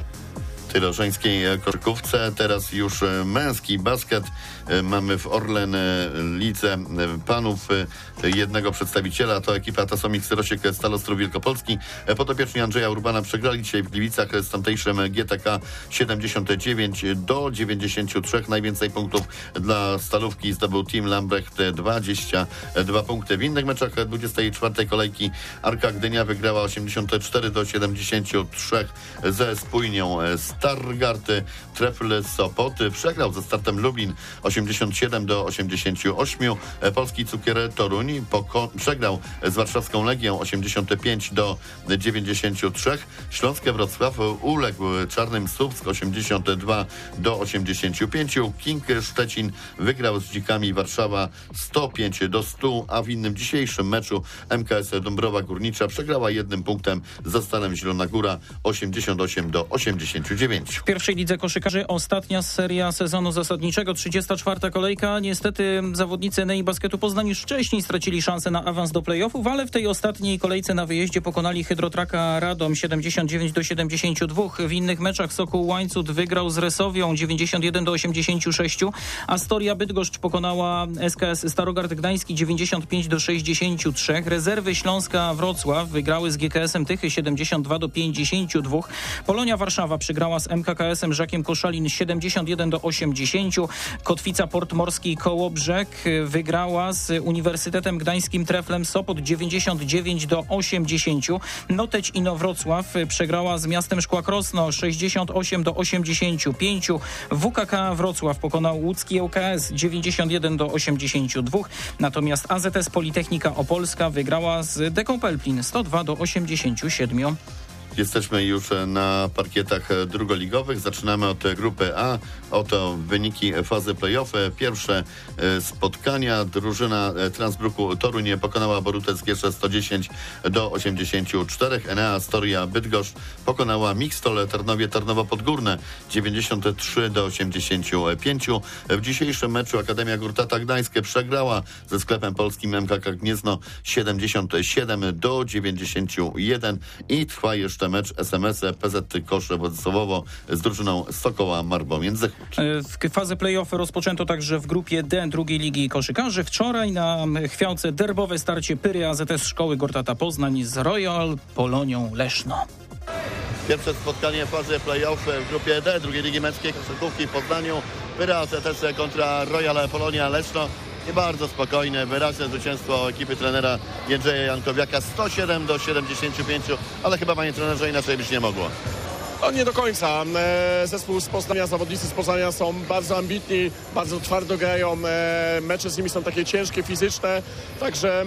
Tyle o żeńskiej koszykówce. Teraz już męski basket. Mamy w Orlen Lidze panów jednego przedstawiciela. To ekipa Tasomix Rosiek Stal Ostrów Wielkopolski. Podopieczni Andrzeja Urbana przegrali dzisiaj w Gliwicach z tamtejszym G T K siedemdziesiąt dziewięć do dziewięćdziesięciu trzech. Najwięcej punktów dla Stalówki zdobył Team Lambrecht, dwadzieścia dwa punkty. W innych meczach dwudziestej czwartej kolejki Arka Gdynia wygrała osiemdziesiąt cztery do siedemdziesięciu trzech ze Spójnią Stargard. Trefl Sopot przegrał ze Startem Lublin osiemdziesiąt siedem do osiemdziesięciu ośmiu. Polski Cukier Toruń poko- przegrał z warszawską Legią osiemdziesiąt pięć do dziewięćdziesięciu trzech. Śląskie Wrocław uległ Czarnym Słupsk osiemdziesiąt dwa do osiemdziesięciu pięciu. King Szczecin wygrał z Dzikami Warszawa sto pięć do stu, a w innym dzisiejszym meczu M K S Dąbrowa Górnicza przegrała jednym punktem ze Stalem Zielona Góra osiemdziesiąt osiem do osiemdziesięciu dziewięciu. W pierwszej lidze koszykarzy ostatnia seria sezonu zasadniczego, trzydziesta czwarta kolejka. Niestety zawodnicy Enei Basketu Poznań już wcześniej stracili szansę na awans do play-offów, ale w tej ostatniej kolejce na wyjeździe pokonali Hydrotraka Radom siedemdziesiąt dziewięć do siedemdziesięciu dwóch. W innych meczach Sokół Łańcut wygrał z Resowią dziewięćdziesiąt jeden do osiemdziesięciu sześciu. Astoria Bydgoszcz pokonała S K S Starogard Gdański dziewięćdziesiąt pięć do sześćdziesięciu trzech. Rezerwy Śląska Wrocław wygrały z G K S-em Tychy siedemdziesiąt dwa do pięćdziesięciu dwóch. Polonia Warszawa przegrała z M K K S-em Żakiem Koszalin siedemdziesiąt jeden do osiemdziesięciu. Kotwica Port Morski Kołobrzeg wygrała z Uniwersytetem Gdańskim Treflem Sopot dziewięćdziesiąt dziewięć do osiemdziesięciu. Noteć Inowrocław przegrała z Miastem Szkła Krosno sześćdziesiąt osiem do osiemdziesięciu pięciu. W K K Wrocław pokonał łódzki L K S dziewięćdziesiąt jeden do osiemdziesięciu dwóch. Natomiast A Z S Politechnika Opolska wygrała z Deką Pelplin sto dwa do osiemdziesięciu siedmiu. Jesteśmy już na parkietach drugoligowych. Zaczynamy od grupy A. Oto wyniki fazy play-off. Pierwsze spotkania. Drużyna Transbruku Toruń pokonała Borutę Zgierze sto dziesięć do osiemdziesięciu czterech. Enea Astoria Bydgoszcz pokonała Mixtol Tarnowie Tarnowo Podgórne dziewięćdziesiąt trzy do osiemdziesięciu pięciu. W dzisiejszym meczu Akademia Górtata Gdańsk przegrała ze sklepem polskim M K K Gniezno siedemdziesiąt siedem do dziewięćdziesięciu jeden i trwa jeszcze mecz S M S P Z Kosze Władysławowo z drużyną Sokoła Marbomiędzychód. W fazę play-off rozpoczęto także w grupie D drugiej ligi koszykarzy. Wczoraj na Chwiałce derbowe starcie Pyry A Z S Szkoły Gortata Poznań z Royal Polonią Leszno. Pierwsze spotkanie fazy play-off w grupie D drugiej ligi męskiej koszykówki w Poznaniu. Pyry A Z S kontra Royal Polonia Leszno. I bardzo spokojne, wyraźne zwycięstwo ekipy trenera Jędrzeja Jankowiaka sto siedem do siedemdziesięciu pięciu, ale chyba, panie trenerze, inaczej być nie mogło. No nie do końca. Zespół z Poznania, zawodnicy z Poznania są bardzo ambitni, bardzo twardo grają. Mecze z nimi są takie ciężkie, fizyczne, także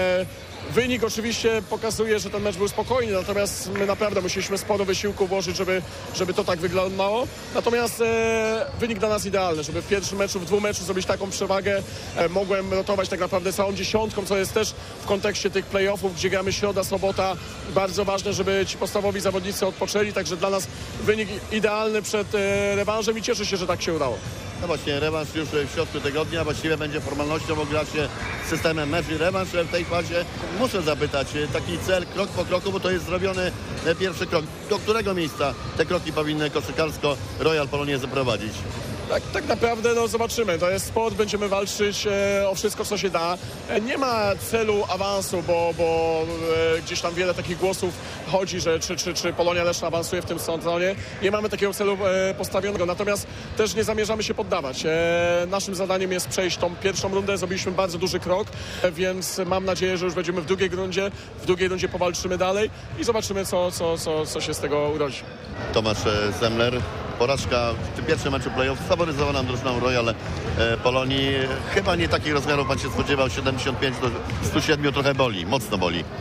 wynik oczywiście pokazuje, że ten mecz był spokojny, natomiast my naprawdę musieliśmy sporo wysiłku włożyć, żeby, żeby to tak wyglądało. Natomiast e, wynik dla nas idealny, żeby w pierwszym meczu, w dwóch meczu zrobić taką przewagę. E, mogłem rotować tak naprawdę całą dziesiątką, co jest też w kontekście tych play-offów, gdzie gramy środa, sobota. Bardzo ważne, żeby ci podstawowi zawodnicy odpoczęli, także dla nas wynik idealny przed e, rewanżem i cieszę się, że tak się udało. No właśnie, rewanż już w środku tygodnia, właściwie będzie formalnością, bo gra się z systemem mecz i rewanż w tej fazie. Muszę zapytać, taki cel krok po kroku, bo to jest zrobiony pierwszy krok. Do którego miejsca te kroki powinny koszykarsko Royal Polonię zaprowadzić? Tak, tak naprawdę no zobaczymy. To jest sport, będziemy walczyć e, o wszystko, co się da. E, nie ma celu awansu, bo, bo e, gdzieś tam wiele takich głosów chodzi, że czy, czy, czy Polonia Leszno awansuje w tym sezonie. Nie mamy takiego celu e, postawionego, natomiast też nie zamierzamy się poddawać. E, naszym zadaniem jest przejść tą pierwszą rundę. Zrobiliśmy bardzo duży krok, e, więc mam nadzieję, że już będziemy w drugiej rundzie. W drugiej rundzie powalczymy dalej i zobaczymy, co, co, co, co się z tego urodzi. Tomasz Zemler. Porażka w tym pierwszym meczu play-off faworyzowaną drużyną Royal e, Polonii. Chyba nie takich rozmiarów pan się spodziewał. siedemdziesiąt pięć do stu siedmiu trochę boli, mocno boli.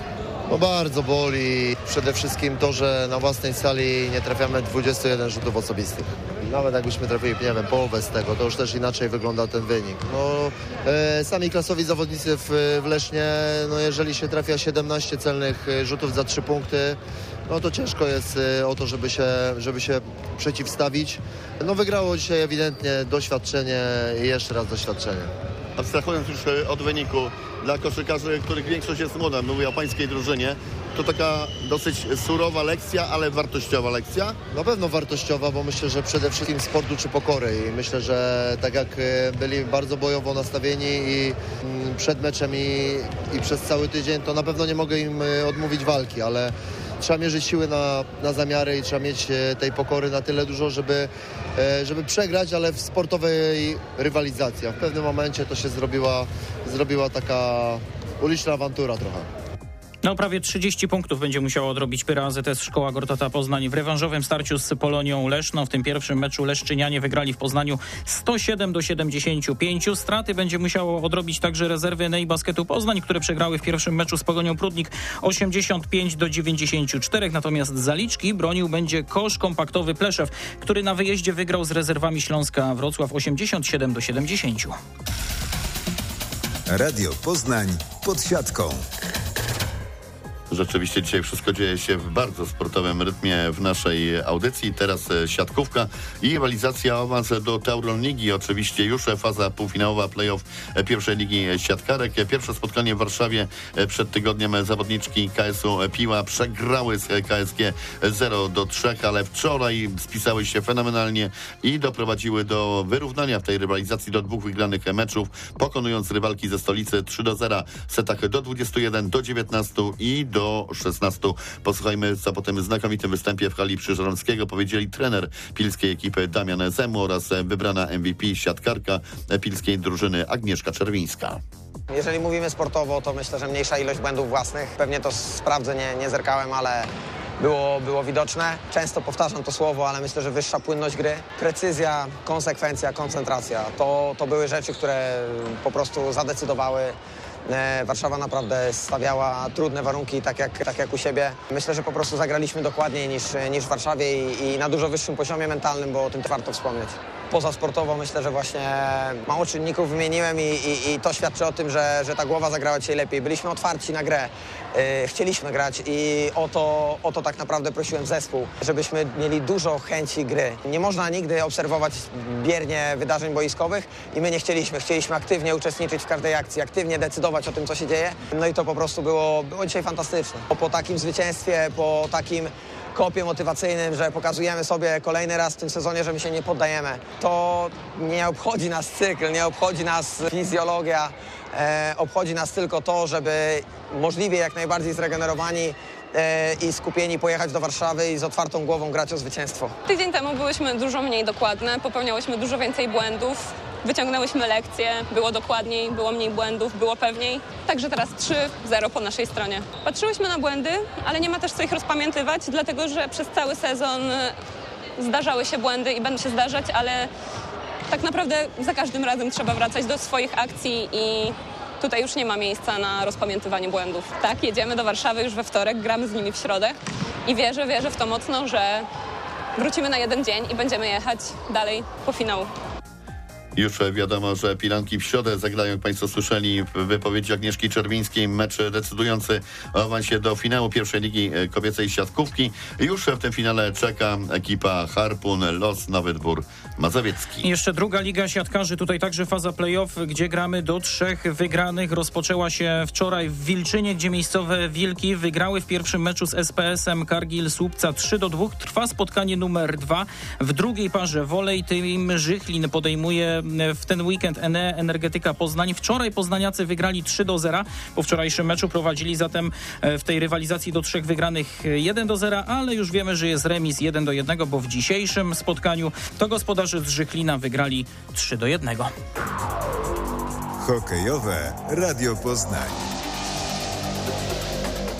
No bardzo boli przede wszystkim to, że na własnej sali nie trafiamy dwudziestu jeden rzutów osobistych. Nawet jakbyśmy trafili, nie wiem, połowę z tego, to już też inaczej wygląda ten wynik. No, e, sami klasowi zawodnicy w, w Lesznie, no jeżeli się trafia siedemnaście celnych rzutów za trzy punkty, no to ciężko jest e, o to, żeby się, żeby się przeciwstawić. No wygrało dzisiaj ewidentnie doświadczenie i jeszcze raz doświadczenie. Abstrahując już od wyniku, dla koszykarzy, których większość jest młoda, mówię o pańskiej drużynie, to taka dosyć surowa lekcja, ale wartościowa lekcja? Na pewno wartościowa, bo myślę, że przede wszystkim sport uczy pokory i myślę, że tak jak byli bardzo bojowo nastawieni i przed meczem i, i przez cały tydzień, to na pewno nie mogę im odmówić walki, ale trzeba mierzyć siły na, na zamiary i trzeba mieć tej pokory na tyle dużo, żeby, żeby przegrać, ale w sportowej rywalizacji. A w pewnym momencie to się zrobiła, zrobiła taka uliczna awantura trochę. No prawie trzydzieści punktów będzie musiała odrobić Pyra A Z S Szkoła Gortata Poznań w rewanżowym starciu z Polonią Leszno. W tym pierwszym meczu leszczynianie wygrali w Poznaniu sto siedem do siedemdziesięciu pięciu. Straty będzie musiało odrobić także rezerwy Nei Basketu Poznań, które przegrały w pierwszym meczu z Pogonią Prudnik osiemdziesiąt pięć do dziewięćdziesięciu czterech. Natomiast zaliczki bronił będzie kosz kompaktowy Pleszew, który na wyjeździe wygrał z rezerwami Śląska Wrocław osiemdziesiąt siedem do siedemdziesięciu. Radio Poznań pod siatką. Rzeczywiście dzisiaj wszystko dzieje się w bardzo sportowym rytmie w naszej audycji. Teraz siatkówka i rywalizacja o awans do Tauron-Ligi. Oczywiście już faza półfinałowa play-off pierwszej ligi siatkarek. Pierwsze spotkanie w Warszawie przed tygodniem zawodniczki K S U Piła przegrały z K S G zero do trzech, ale wczoraj spisały się fenomenalnie i doprowadziły do wyrównania w tej rywalizacji do dwóch wygranych meczów, pokonując rywalki ze stolicy trzy do zera w setach do dwudziestu jeden do dziewiętnastu i do do szesnastu. Posłuchajmy, co po tym znakomitym występie w hali Przyżeromskiego powiedzieli trener pilskiej ekipy Damian Zemu oraz wybrana M V P siatkarka pilskiej drużyny Agnieszka Czerwińska. Jeżeli mówimy sportowo, to myślę, że mniejsza ilość błędów własnych. Pewnie to sprawdzę, nie, nie zerkałem, ale było, było widoczne. Często powtarzam to słowo, ale myślę, że wyższa płynność gry, precyzja, konsekwencja, koncentracja. To, to były rzeczy, które po prostu zadecydowały. Warszawa naprawdę stawiała trudne warunki, tak jak, tak jak u siebie. Myślę, że po prostu zagraliśmy dokładniej niż, niż w Warszawie i, i na dużo wyższym poziomie mentalnym, bo o tym warto wspomnieć. Pozasportowo myślę, że właśnie mało czynników wymieniłem i, i, i to świadczy o tym, że, że ta głowa zagrała dzisiaj lepiej. Byliśmy otwarci na grę, yy, chcieliśmy grać i o to, o to tak naprawdę prosiłem zespół, żebyśmy mieli dużo chęci gry. Nie można nigdy obserwować biernie wydarzeń boiskowych i my nie chcieliśmy. Chcieliśmy aktywnie uczestniczyć w każdej akcji, aktywnie decydować o tym, co się dzieje. No i to po prostu było, było dzisiaj fantastyczne. Po takim zwycięstwie, po takim kopie motywacyjnym, że pokazujemy sobie kolejny raz w tym sezonie, że my się nie poddajemy. To nie obchodzi nas cykl, nie obchodzi nas fizjologia, e, obchodzi nas tylko to, żeby możliwie jak najbardziej zregenerowani e, i skupieni pojechać do Warszawy i z otwartą głową grać o zwycięstwo. Tydzień temu byłyśmy dużo mniej dokładne, popełniałyśmy dużo więcej błędów. Wyciągnęłyśmy lekcje, było dokładniej, było mniej błędów, było pewniej. Także teraz trzy zero po naszej stronie. Patrzyłyśmy na błędy, ale nie ma też co ich rozpamiętywać, dlatego że przez cały sezon zdarzały się błędy i będą się zdarzać, ale tak naprawdę za każdym razem trzeba wracać do swoich akcji i tutaj już nie ma miejsca na rozpamiętywanie błędów. Tak, jedziemy do Warszawy już we wtorek, gramy z nimi w środę i wierzę, wierzę w to mocno, że wrócimy na jeden dzień i będziemy jechać dalej po finału. Już wiadomo, że Pilanki w środę zagrają, jak Państwo słyszeli w wypowiedzi Agnieszki Czerwińskiej, mecz decydujący o awansie do finału pierwszej ligi kobiecej siatkówki. Już w tym finale czeka ekipa Harpun, Los Nowy Dwór Mazowiecki. I jeszcze druga liga siatkarzy, tutaj także faza play-off, gdzie gramy do trzech wygranych. Rozpoczęła się wczoraj w Wilczynie, gdzie miejscowe Wilki wygrały w pierwszym meczu z S P S-em Kargil Słupca trzy do dwóch. Trwa spotkanie numer dwa. W drugiej parze Wolej Team Żychlin podejmuje w ten weekend Enea Energetyka Poznań. Wczoraj poznaniacy wygrali trzy do zera. Po wczorajszym meczu prowadzili zatem w tej rywalizacji do trzech wygranych jeden do zera, ale już wiemy, że jest remis jeden do jednego, bo w dzisiejszym spotkaniu to gospodarze z Żychlina wygrali trzy do jednego. Hokejowe Radio Poznań.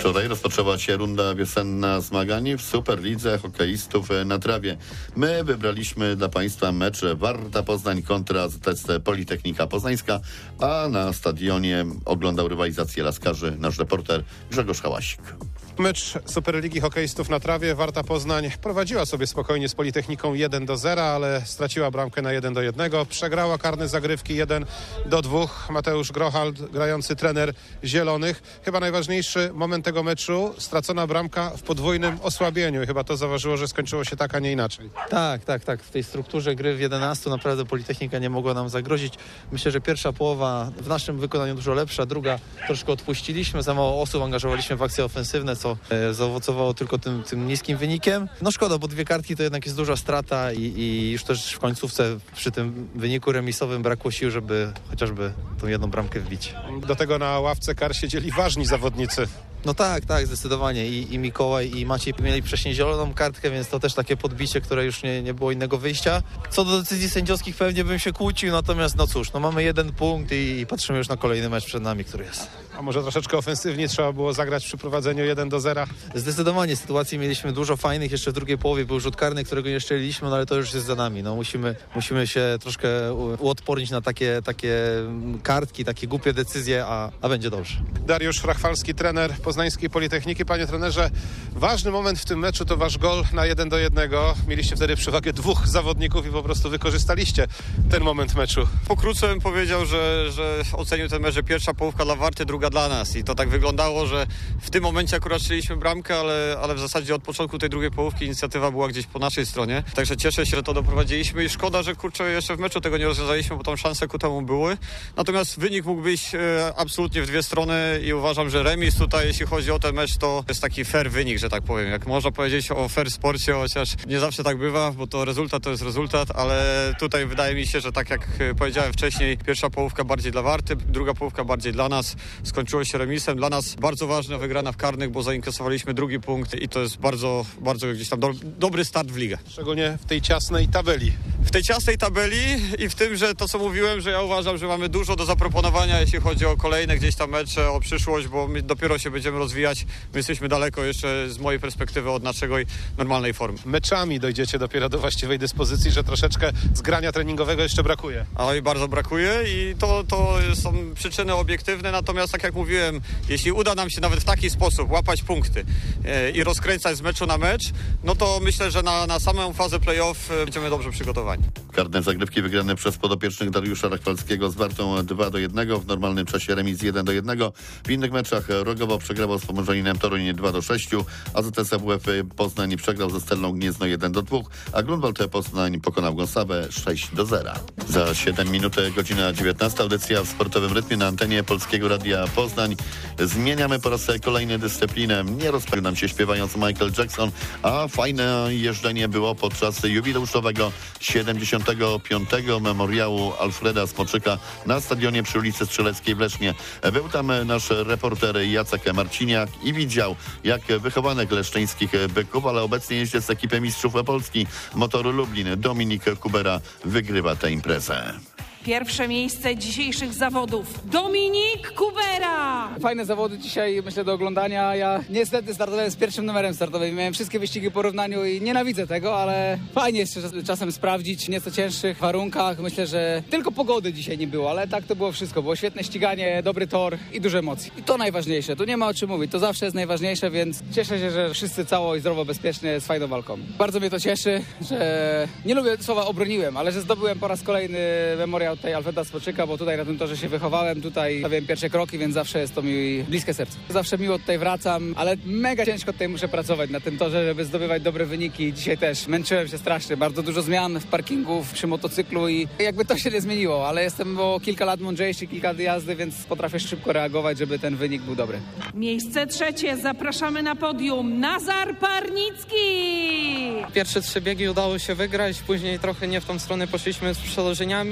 Wczoraj rozpoczęła się runda wiosenna zmagań w Superlidze hokeistów na trawie. My wybraliśmy dla Państwa mecz Warta Poznań kontra Z T C Politechnika Poznańska, a na stadionie oglądał rywalizację laskarzy nasz reporter Grzegorz Hałasik. Mecz Superligi hokeistów na trawie. Warta Poznań prowadziła sobie spokojnie z Politechniką jeden do zera, ale straciła bramkę na jeden do jednego. Przegrała karne zagrywki jeden do dwóch. Mateusz Grochald, grający trener Zielonych. Chyba najważniejszy moment tego meczu, stracona bramka w podwójnym osłabieniu. I chyba to zaważyło, że skończyło się tak, a nie inaczej. Tak, tak, tak. W tej strukturze gry w jedenastu naprawdę Politechnika nie mogła nam zagrozić. Myślę, że pierwsza połowa w naszym wykonaniu dużo lepsza, druga troszkę odpuściliśmy, za mało osób angażowaliśmy w akcje ofensywne, co zaowocowało tylko tym, tym niskim wynikiem. No szkoda, bo dwie kartki to jednak jest duża strata i, i już też w końcówce przy tym wyniku remisowym brakło sił, żeby chociażby tą jedną bramkę wbić. Do tego na ławce kar siedzieli ważni zawodnicy. No tak, tak, zdecydowanie. I, i Mikołaj, i Maciej mieli wcześniej zieloną kartkę, więc to też takie podbicie, które już nie, nie było innego wyjścia. Co do decyzji sędziowskich pewnie bym się kłócił, natomiast no cóż, no mamy jeden punkt i, i patrzymy już na kolejny mecz przed nami, który jest. A może troszeczkę ofensywnie trzeba było zagrać przy prowadzeniu jeden do zera? Zdecydowanie. Sytuacji mieliśmy dużo fajnych. Jeszcze w drugiej połowie był rzut karny, którego nie strzeliliśmy, no ale to już jest za nami. No musimy, musimy się troszkę uodpornić na takie, takie kartki, takie głupie decyzje, a, a będzie dobrze. Dariusz Rachwalski, trener Poznańskiej Politechniki. Panie trenerze, ważny moment w tym meczu to wasz gol na jeden do jednego. Mieliście wtedy przewagę dwóch zawodników i po prostu wykorzystaliście ten moment meczu. Pokrótce bym powiedział, że, że ocenił ten mecz, że pierwsza połówka dla Warty, druga dla nas. I to tak wyglądało, że w tym momencie akurat strzeliśmy bramkę, ale, ale w zasadzie od początku tej drugiej połówki inicjatywa była gdzieś po naszej stronie. Także cieszę się, że to doprowadziliśmy i szkoda, że kurczę jeszcze w meczu tego nie rozwiązaliśmy, bo tam szanse ku temu były. Natomiast wynik mógł być e, absolutnie w dwie strony i uważam, że remis tutaj, jeśli chodzi o ten mecz, to jest taki fair wynik, że tak powiem. Jak można powiedzieć o fair sporcie, chociaż nie zawsze tak bywa, bo to rezultat to jest rezultat, ale tutaj wydaje mi się, że tak jak powiedziałem wcześniej, pierwsza połówka bardziej dla Warty, druga połówka bardziej dla nas. Skończyło się remisem. Dla nas bardzo ważna wygrana w karnych, bo zainkasowaliśmy drugi punkt i to jest bardzo, bardzo gdzieś tam do, dobry start w ligę. Szczególnie w tej ciasnej tabeli. W tej ciasnej tabeli i w tym, że to co mówiłem, że ja uważam, że mamy dużo do zaproponowania, jeśli chodzi o kolejne gdzieś tam mecze, o przyszłość, bo my dopiero się będziemy rozwijać. My jesteśmy daleko jeszcze z mojej perspektywy od naszej normalnej formy. Meczami dojdziecie dopiero do właściwej dyspozycji, że troszeczkę zgrania treningowego jeszcze brakuje. Oj, bardzo brakuje i to, to są przyczyny obiektywne, natomiast tak jak mówiłem, jeśli uda nam się nawet w taki sposób łapać punkty e, i rozkręcać z meczu na mecz, no to myślę, że na, na samą fazę play-off e, będziemy dobrze przygotowani. Karne zagrywki wygrane przez podopiecznych Dariusza Rachwalskiego z Wartą dwa do jednego, w normalnym czasie remis jeden do jednego. W innych meczach Rogowo przegrało z Pomorzeninem Toruń dwa do sześciu, a Z T C W F Poznań przegrał ze Stelną Gniezno jeden do dwóch, a Grunwald Poznań pokonał Gąsawę sześć do zera. Za siedem minut godzina dziewiętnasta, audycja w sportowym rytmie na antenie Polskiego Radia Poznań. Zmieniamy po raz kolejny dyscyplinę. Nie rozpędził nam się śpiewając Michael Jackson, a fajne jeżdżenie było podczas jubileuszowego siedemdziesiątego piątego memoriału Alfreda Smoczyka na stadionie przy ulicy Strzeleckiej w Lesznie. Był tam nasz reporter Jacek Marciniak i widział, jak wychowanek leszczyńskich byków, ale obecnie jeździ z ekipy mistrzów Polski Motoru Lublin, Dominik Kubera, wygrywa tę imprezę. Pierwsze miejsce dzisiejszych zawodów Dominik Kubera. Fajne zawody dzisiaj, myślę, do oglądania. Ja niestety startowałem z pierwszym numerem startowym. Miałem wszystkie wyścigi w porównaniu i nienawidzę tego, ale fajnie jest czasem sprawdzić w nieco cięższych warunkach. Myślę, że tylko pogody dzisiaj nie było, ale tak to było wszystko. Było świetne ściganie, dobry tor i dużo emocji. I to najważniejsze. Tu nie ma o czym mówić. To zawsze jest najważniejsze, więc cieszę się, że wszyscy cało i zdrowo, bezpiecznie, z fajną walką. Bardzo mnie to cieszy, że nie lubię słowa obroniłem, ale że zdobyłem po raz kolejny memoriał tutaj Alfreda Smoczyka, bo tutaj na tym torze się wychowałem, tutaj stawiałem pierwsze kroki, więc zawsze jest to mi bliskie sercu. Zawsze miło tutaj wracam, ale mega ciężko tutaj muszę pracować na tym torze, żeby zdobywać dobre wyniki. Dzisiaj też męczyłem się strasznie, bardzo dużo zmian w parkingu, przy motocyklu i jakby to się nie zmieniło, ale jestem o kilka lat mądrzejszy, kilka lat jazdy, więc potrafię szybko reagować, żeby ten wynik był dobry. Miejsce trzecie, zapraszamy na podium Nazar Parnicki. Pierwsze trzy biegi udało się wygrać, później trochę nie w tą stronę poszliśmy z przełożeniami, ale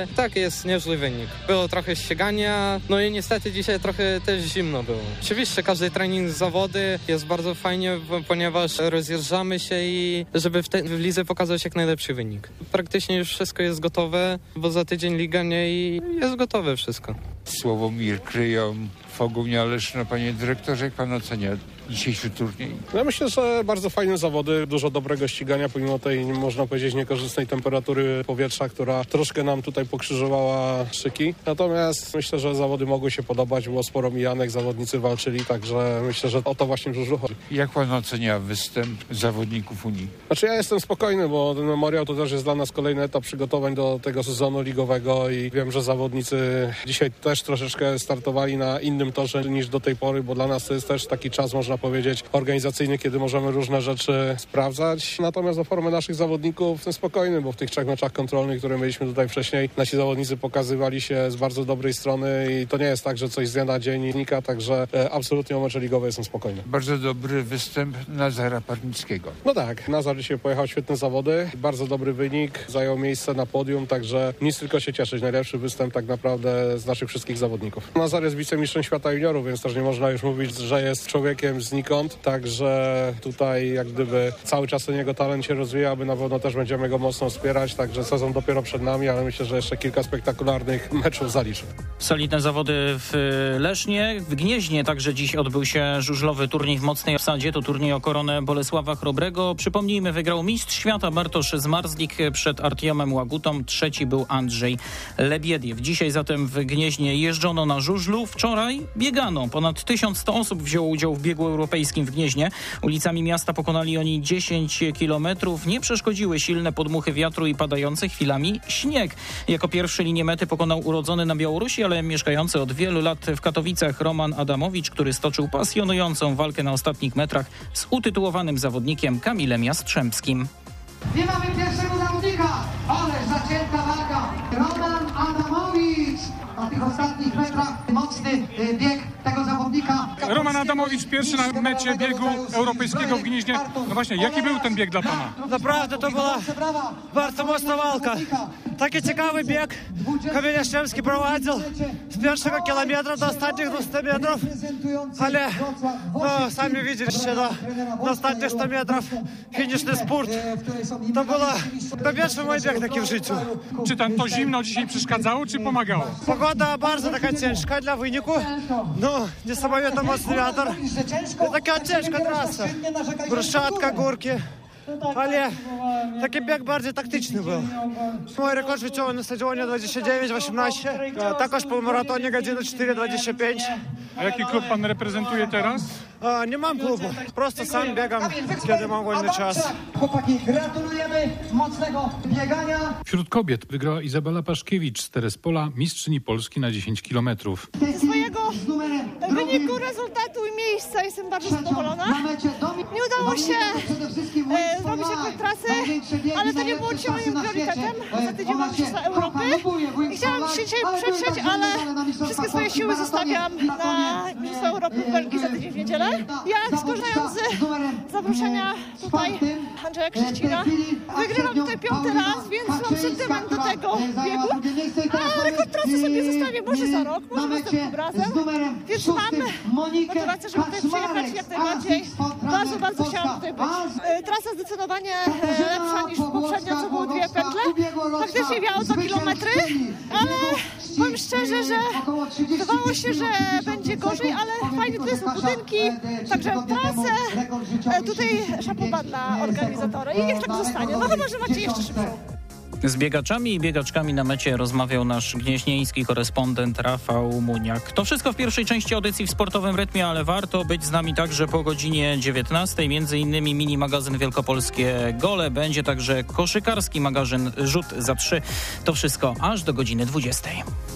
ale tak jest niezły wynik. Było trochę ścigania, no i niestety dzisiaj trochę też zimno było. Oczywiście każdy trening z zawody jest bardzo fajnie, ponieważ rozjeżdżamy się i żeby w, te, w lidze pokazać jak najlepszy wynik. Praktycznie już wszystko jest gotowe, bo za tydzień liga nie i jest gotowe wszystko. Sławomir Kryjom, Fogunia Leszna. Panie dyrektorze, jak pan ocenia dzisiejszy turniej? Ja myślę, że bardzo fajne zawody, dużo dobrego ścigania, pomimo tej, można powiedzieć, niekorzystnej temperatury powietrza, która troszkę nam tutaj pokrzyżowała szyki. Natomiast myślę, że zawody mogły się podobać, było sporo mijanek, zawodnicy walczyli, także myślę, że o to właśnie w żużlu chodzi. Jak pan ocenia występ zawodników Unii? Znaczy ja jestem spokojny, bo ten memoriał to też jest dla nas kolejny etap przygotowań do tego sezonu ligowego i wiem, że zawodnicy dzisiaj też troszeczkę startowali na innym torze niż do tej pory, bo dla nas to jest też taki czas, można powiedzieć, organizacyjny, kiedy możemy różne rzeczy sprawdzać. Natomiast do formy naszych zawodników jestem spokojny, bo w tych trzech meczach kontrolnych, które mieliśmy tutaj wcześniej, nasi zawodnicy pokazywali się z bardzo dobrej strony i to nie jest tak, że coś z dnia na dzień znika, także e, absolutnie o mecze ligowe jestem spokojny. Bardzo dobry występ Nazara Parnickiego. No tak, Nazar dzisiaj pojechał świetne zawody, bardzo dobry wynik, zajął miejsce na podium, także nic tylko się cieszyć. Najlepszy występ tak naprawdę z naszych wszystkich zawodników. Nazar jest wicemistrzem świata juniorów, więc też nie można już mówić, że jest człowiekiem znikąd, także tutaj jak gdyby cały czas ten jego talent się rozwija, aby na pewno też będziemy go mocno wspierać, także sezon dopiero przed nami, ale myślę, że jeszcze kilka spektakularnych meczów zaliczy. Solidne zawody w Lesznie, w Gnieźnie także dziś odbył się żużlowy turniej w mocnej obsadzie, to turniej o koronę Bolesława Chrobrego. Przypomnijmy, wygrał mistrz świata Bartosz Zmarzlik przed Artiomem Łagutą, trzeci był Andrzej Lebiediew. Dzisiaj zatem w Gnieźnie jeżdżono na żużlu, wczoraj biegano. Ponad tysiąc sto osób wzięło udział w biegu europejskim w Gnieźnie. Ulicami miasta pokonali oni dziesięć kilometrów. Nie przeszkodziły silne podmuchy wiatru i padający chwilami śnieg. Jako pierwszy linię mety pokonał urodzony na Białorusi, ale mieszkający od wielu lat w Katowicach Roman Adamowicz, który stoczył pasjonującą walkę na ostatnich metrach z utytułowanym zawodnikiem Kamilem Jastrzębskim. Nie mamy pierwszego zawodnika, ale zacięta walka. Roman Adamowicz na tych ostatnich metrach. Mocny bieg tego zawodnika. Roman Adamowicz pierwszy na mecie biegu europejskiego w Gnieźnie. No właśnie, jaki był ten bieg dla pana? Naprawdę to była bardzo mocna walka. Taki ciekawy bieg. Kamil Jastrzębski prowadził z pierwszego kilometra do ostatnich stu metrów, ale no, sami widzieliście, no, na ostatnich stu metrów finiszny spurt. To było to pierwszy mój bieg taki w życiu. Czy tam to zimno dzisiaj przeszkadzało, czy pomagało? Pogoda bardzo taka ciężka dla wyniku. No, niesamowite mocny wiatr. Taka ciężka trasa. Bruszatka, górki. Ale taki bieg bardziej taktyczny był. Mój rekord życiowy na stadionie dwadzieścia dziewięć osiemnaście. Також po maratonie godzina cztery dwadzieścia pięć. A jaki klub pan reprezentuje teraz? A, nie mam klubu. Prosto sam biegam, kiedy mam wolny czas. Chłopaki, gratulujemy mocnego biegania. Wśród kobiet wygrała Izabela Paszkiewicz z Terespola, mistrzyni Polski na dziesięć kilometrów. Ze swojego wyniku, rezultatu i miejsca jestem bardzo zadowolona. Nie udało się e, zrobić jakąś trasy, ale to nie było dzisiaj moim priorytetem. Za tydzień mam Mistrzostwa Europy i chciałam się dzisiaj przetrzeć, ale wszystkie swoje siły zostawiam na Mistrzostwa Europy w Belgii za tydzień w niedzielę. Ja, skorzystając z zaproszenia tutaj Andrzeja Krzyścina, wygrywam tutaj piąty raz, więc mam sentyment do tego biegu. A rekord trasy sobie zostawię może za rok, może następnym razem. Więc mamy motywację, żeby tutaj przyjechać jak najbardziej. Bardzo, bardzo chciałam tutaj być. Trasa zdecydowanie lepsza niż poprzednio, co było dwie pętle. Faktycznie miało dwa kilometry, ale powiem szczerze, że wydawało się, że będzie gorzej, ale fajnie tutaj są budynki, także trasę tutaj szapoba dla organizatora i niech tak zostanie. No chyba, że macie jeszcze szybszą. Z biegaczami i biegaczkami na mecie rozmawiał nasz gnieźnieński korespondent Rafał Muniak. To wszystko w pierwszej części audycji w sportowym rytmie, ale warto być z nami także po godzinie dziewiętnastej. Między innymi mini magazyn Wielkopolskie Gole. Będzie także koszykarski magazyn Rzut za trzy. To wszystko aż do godziny dwudziestej.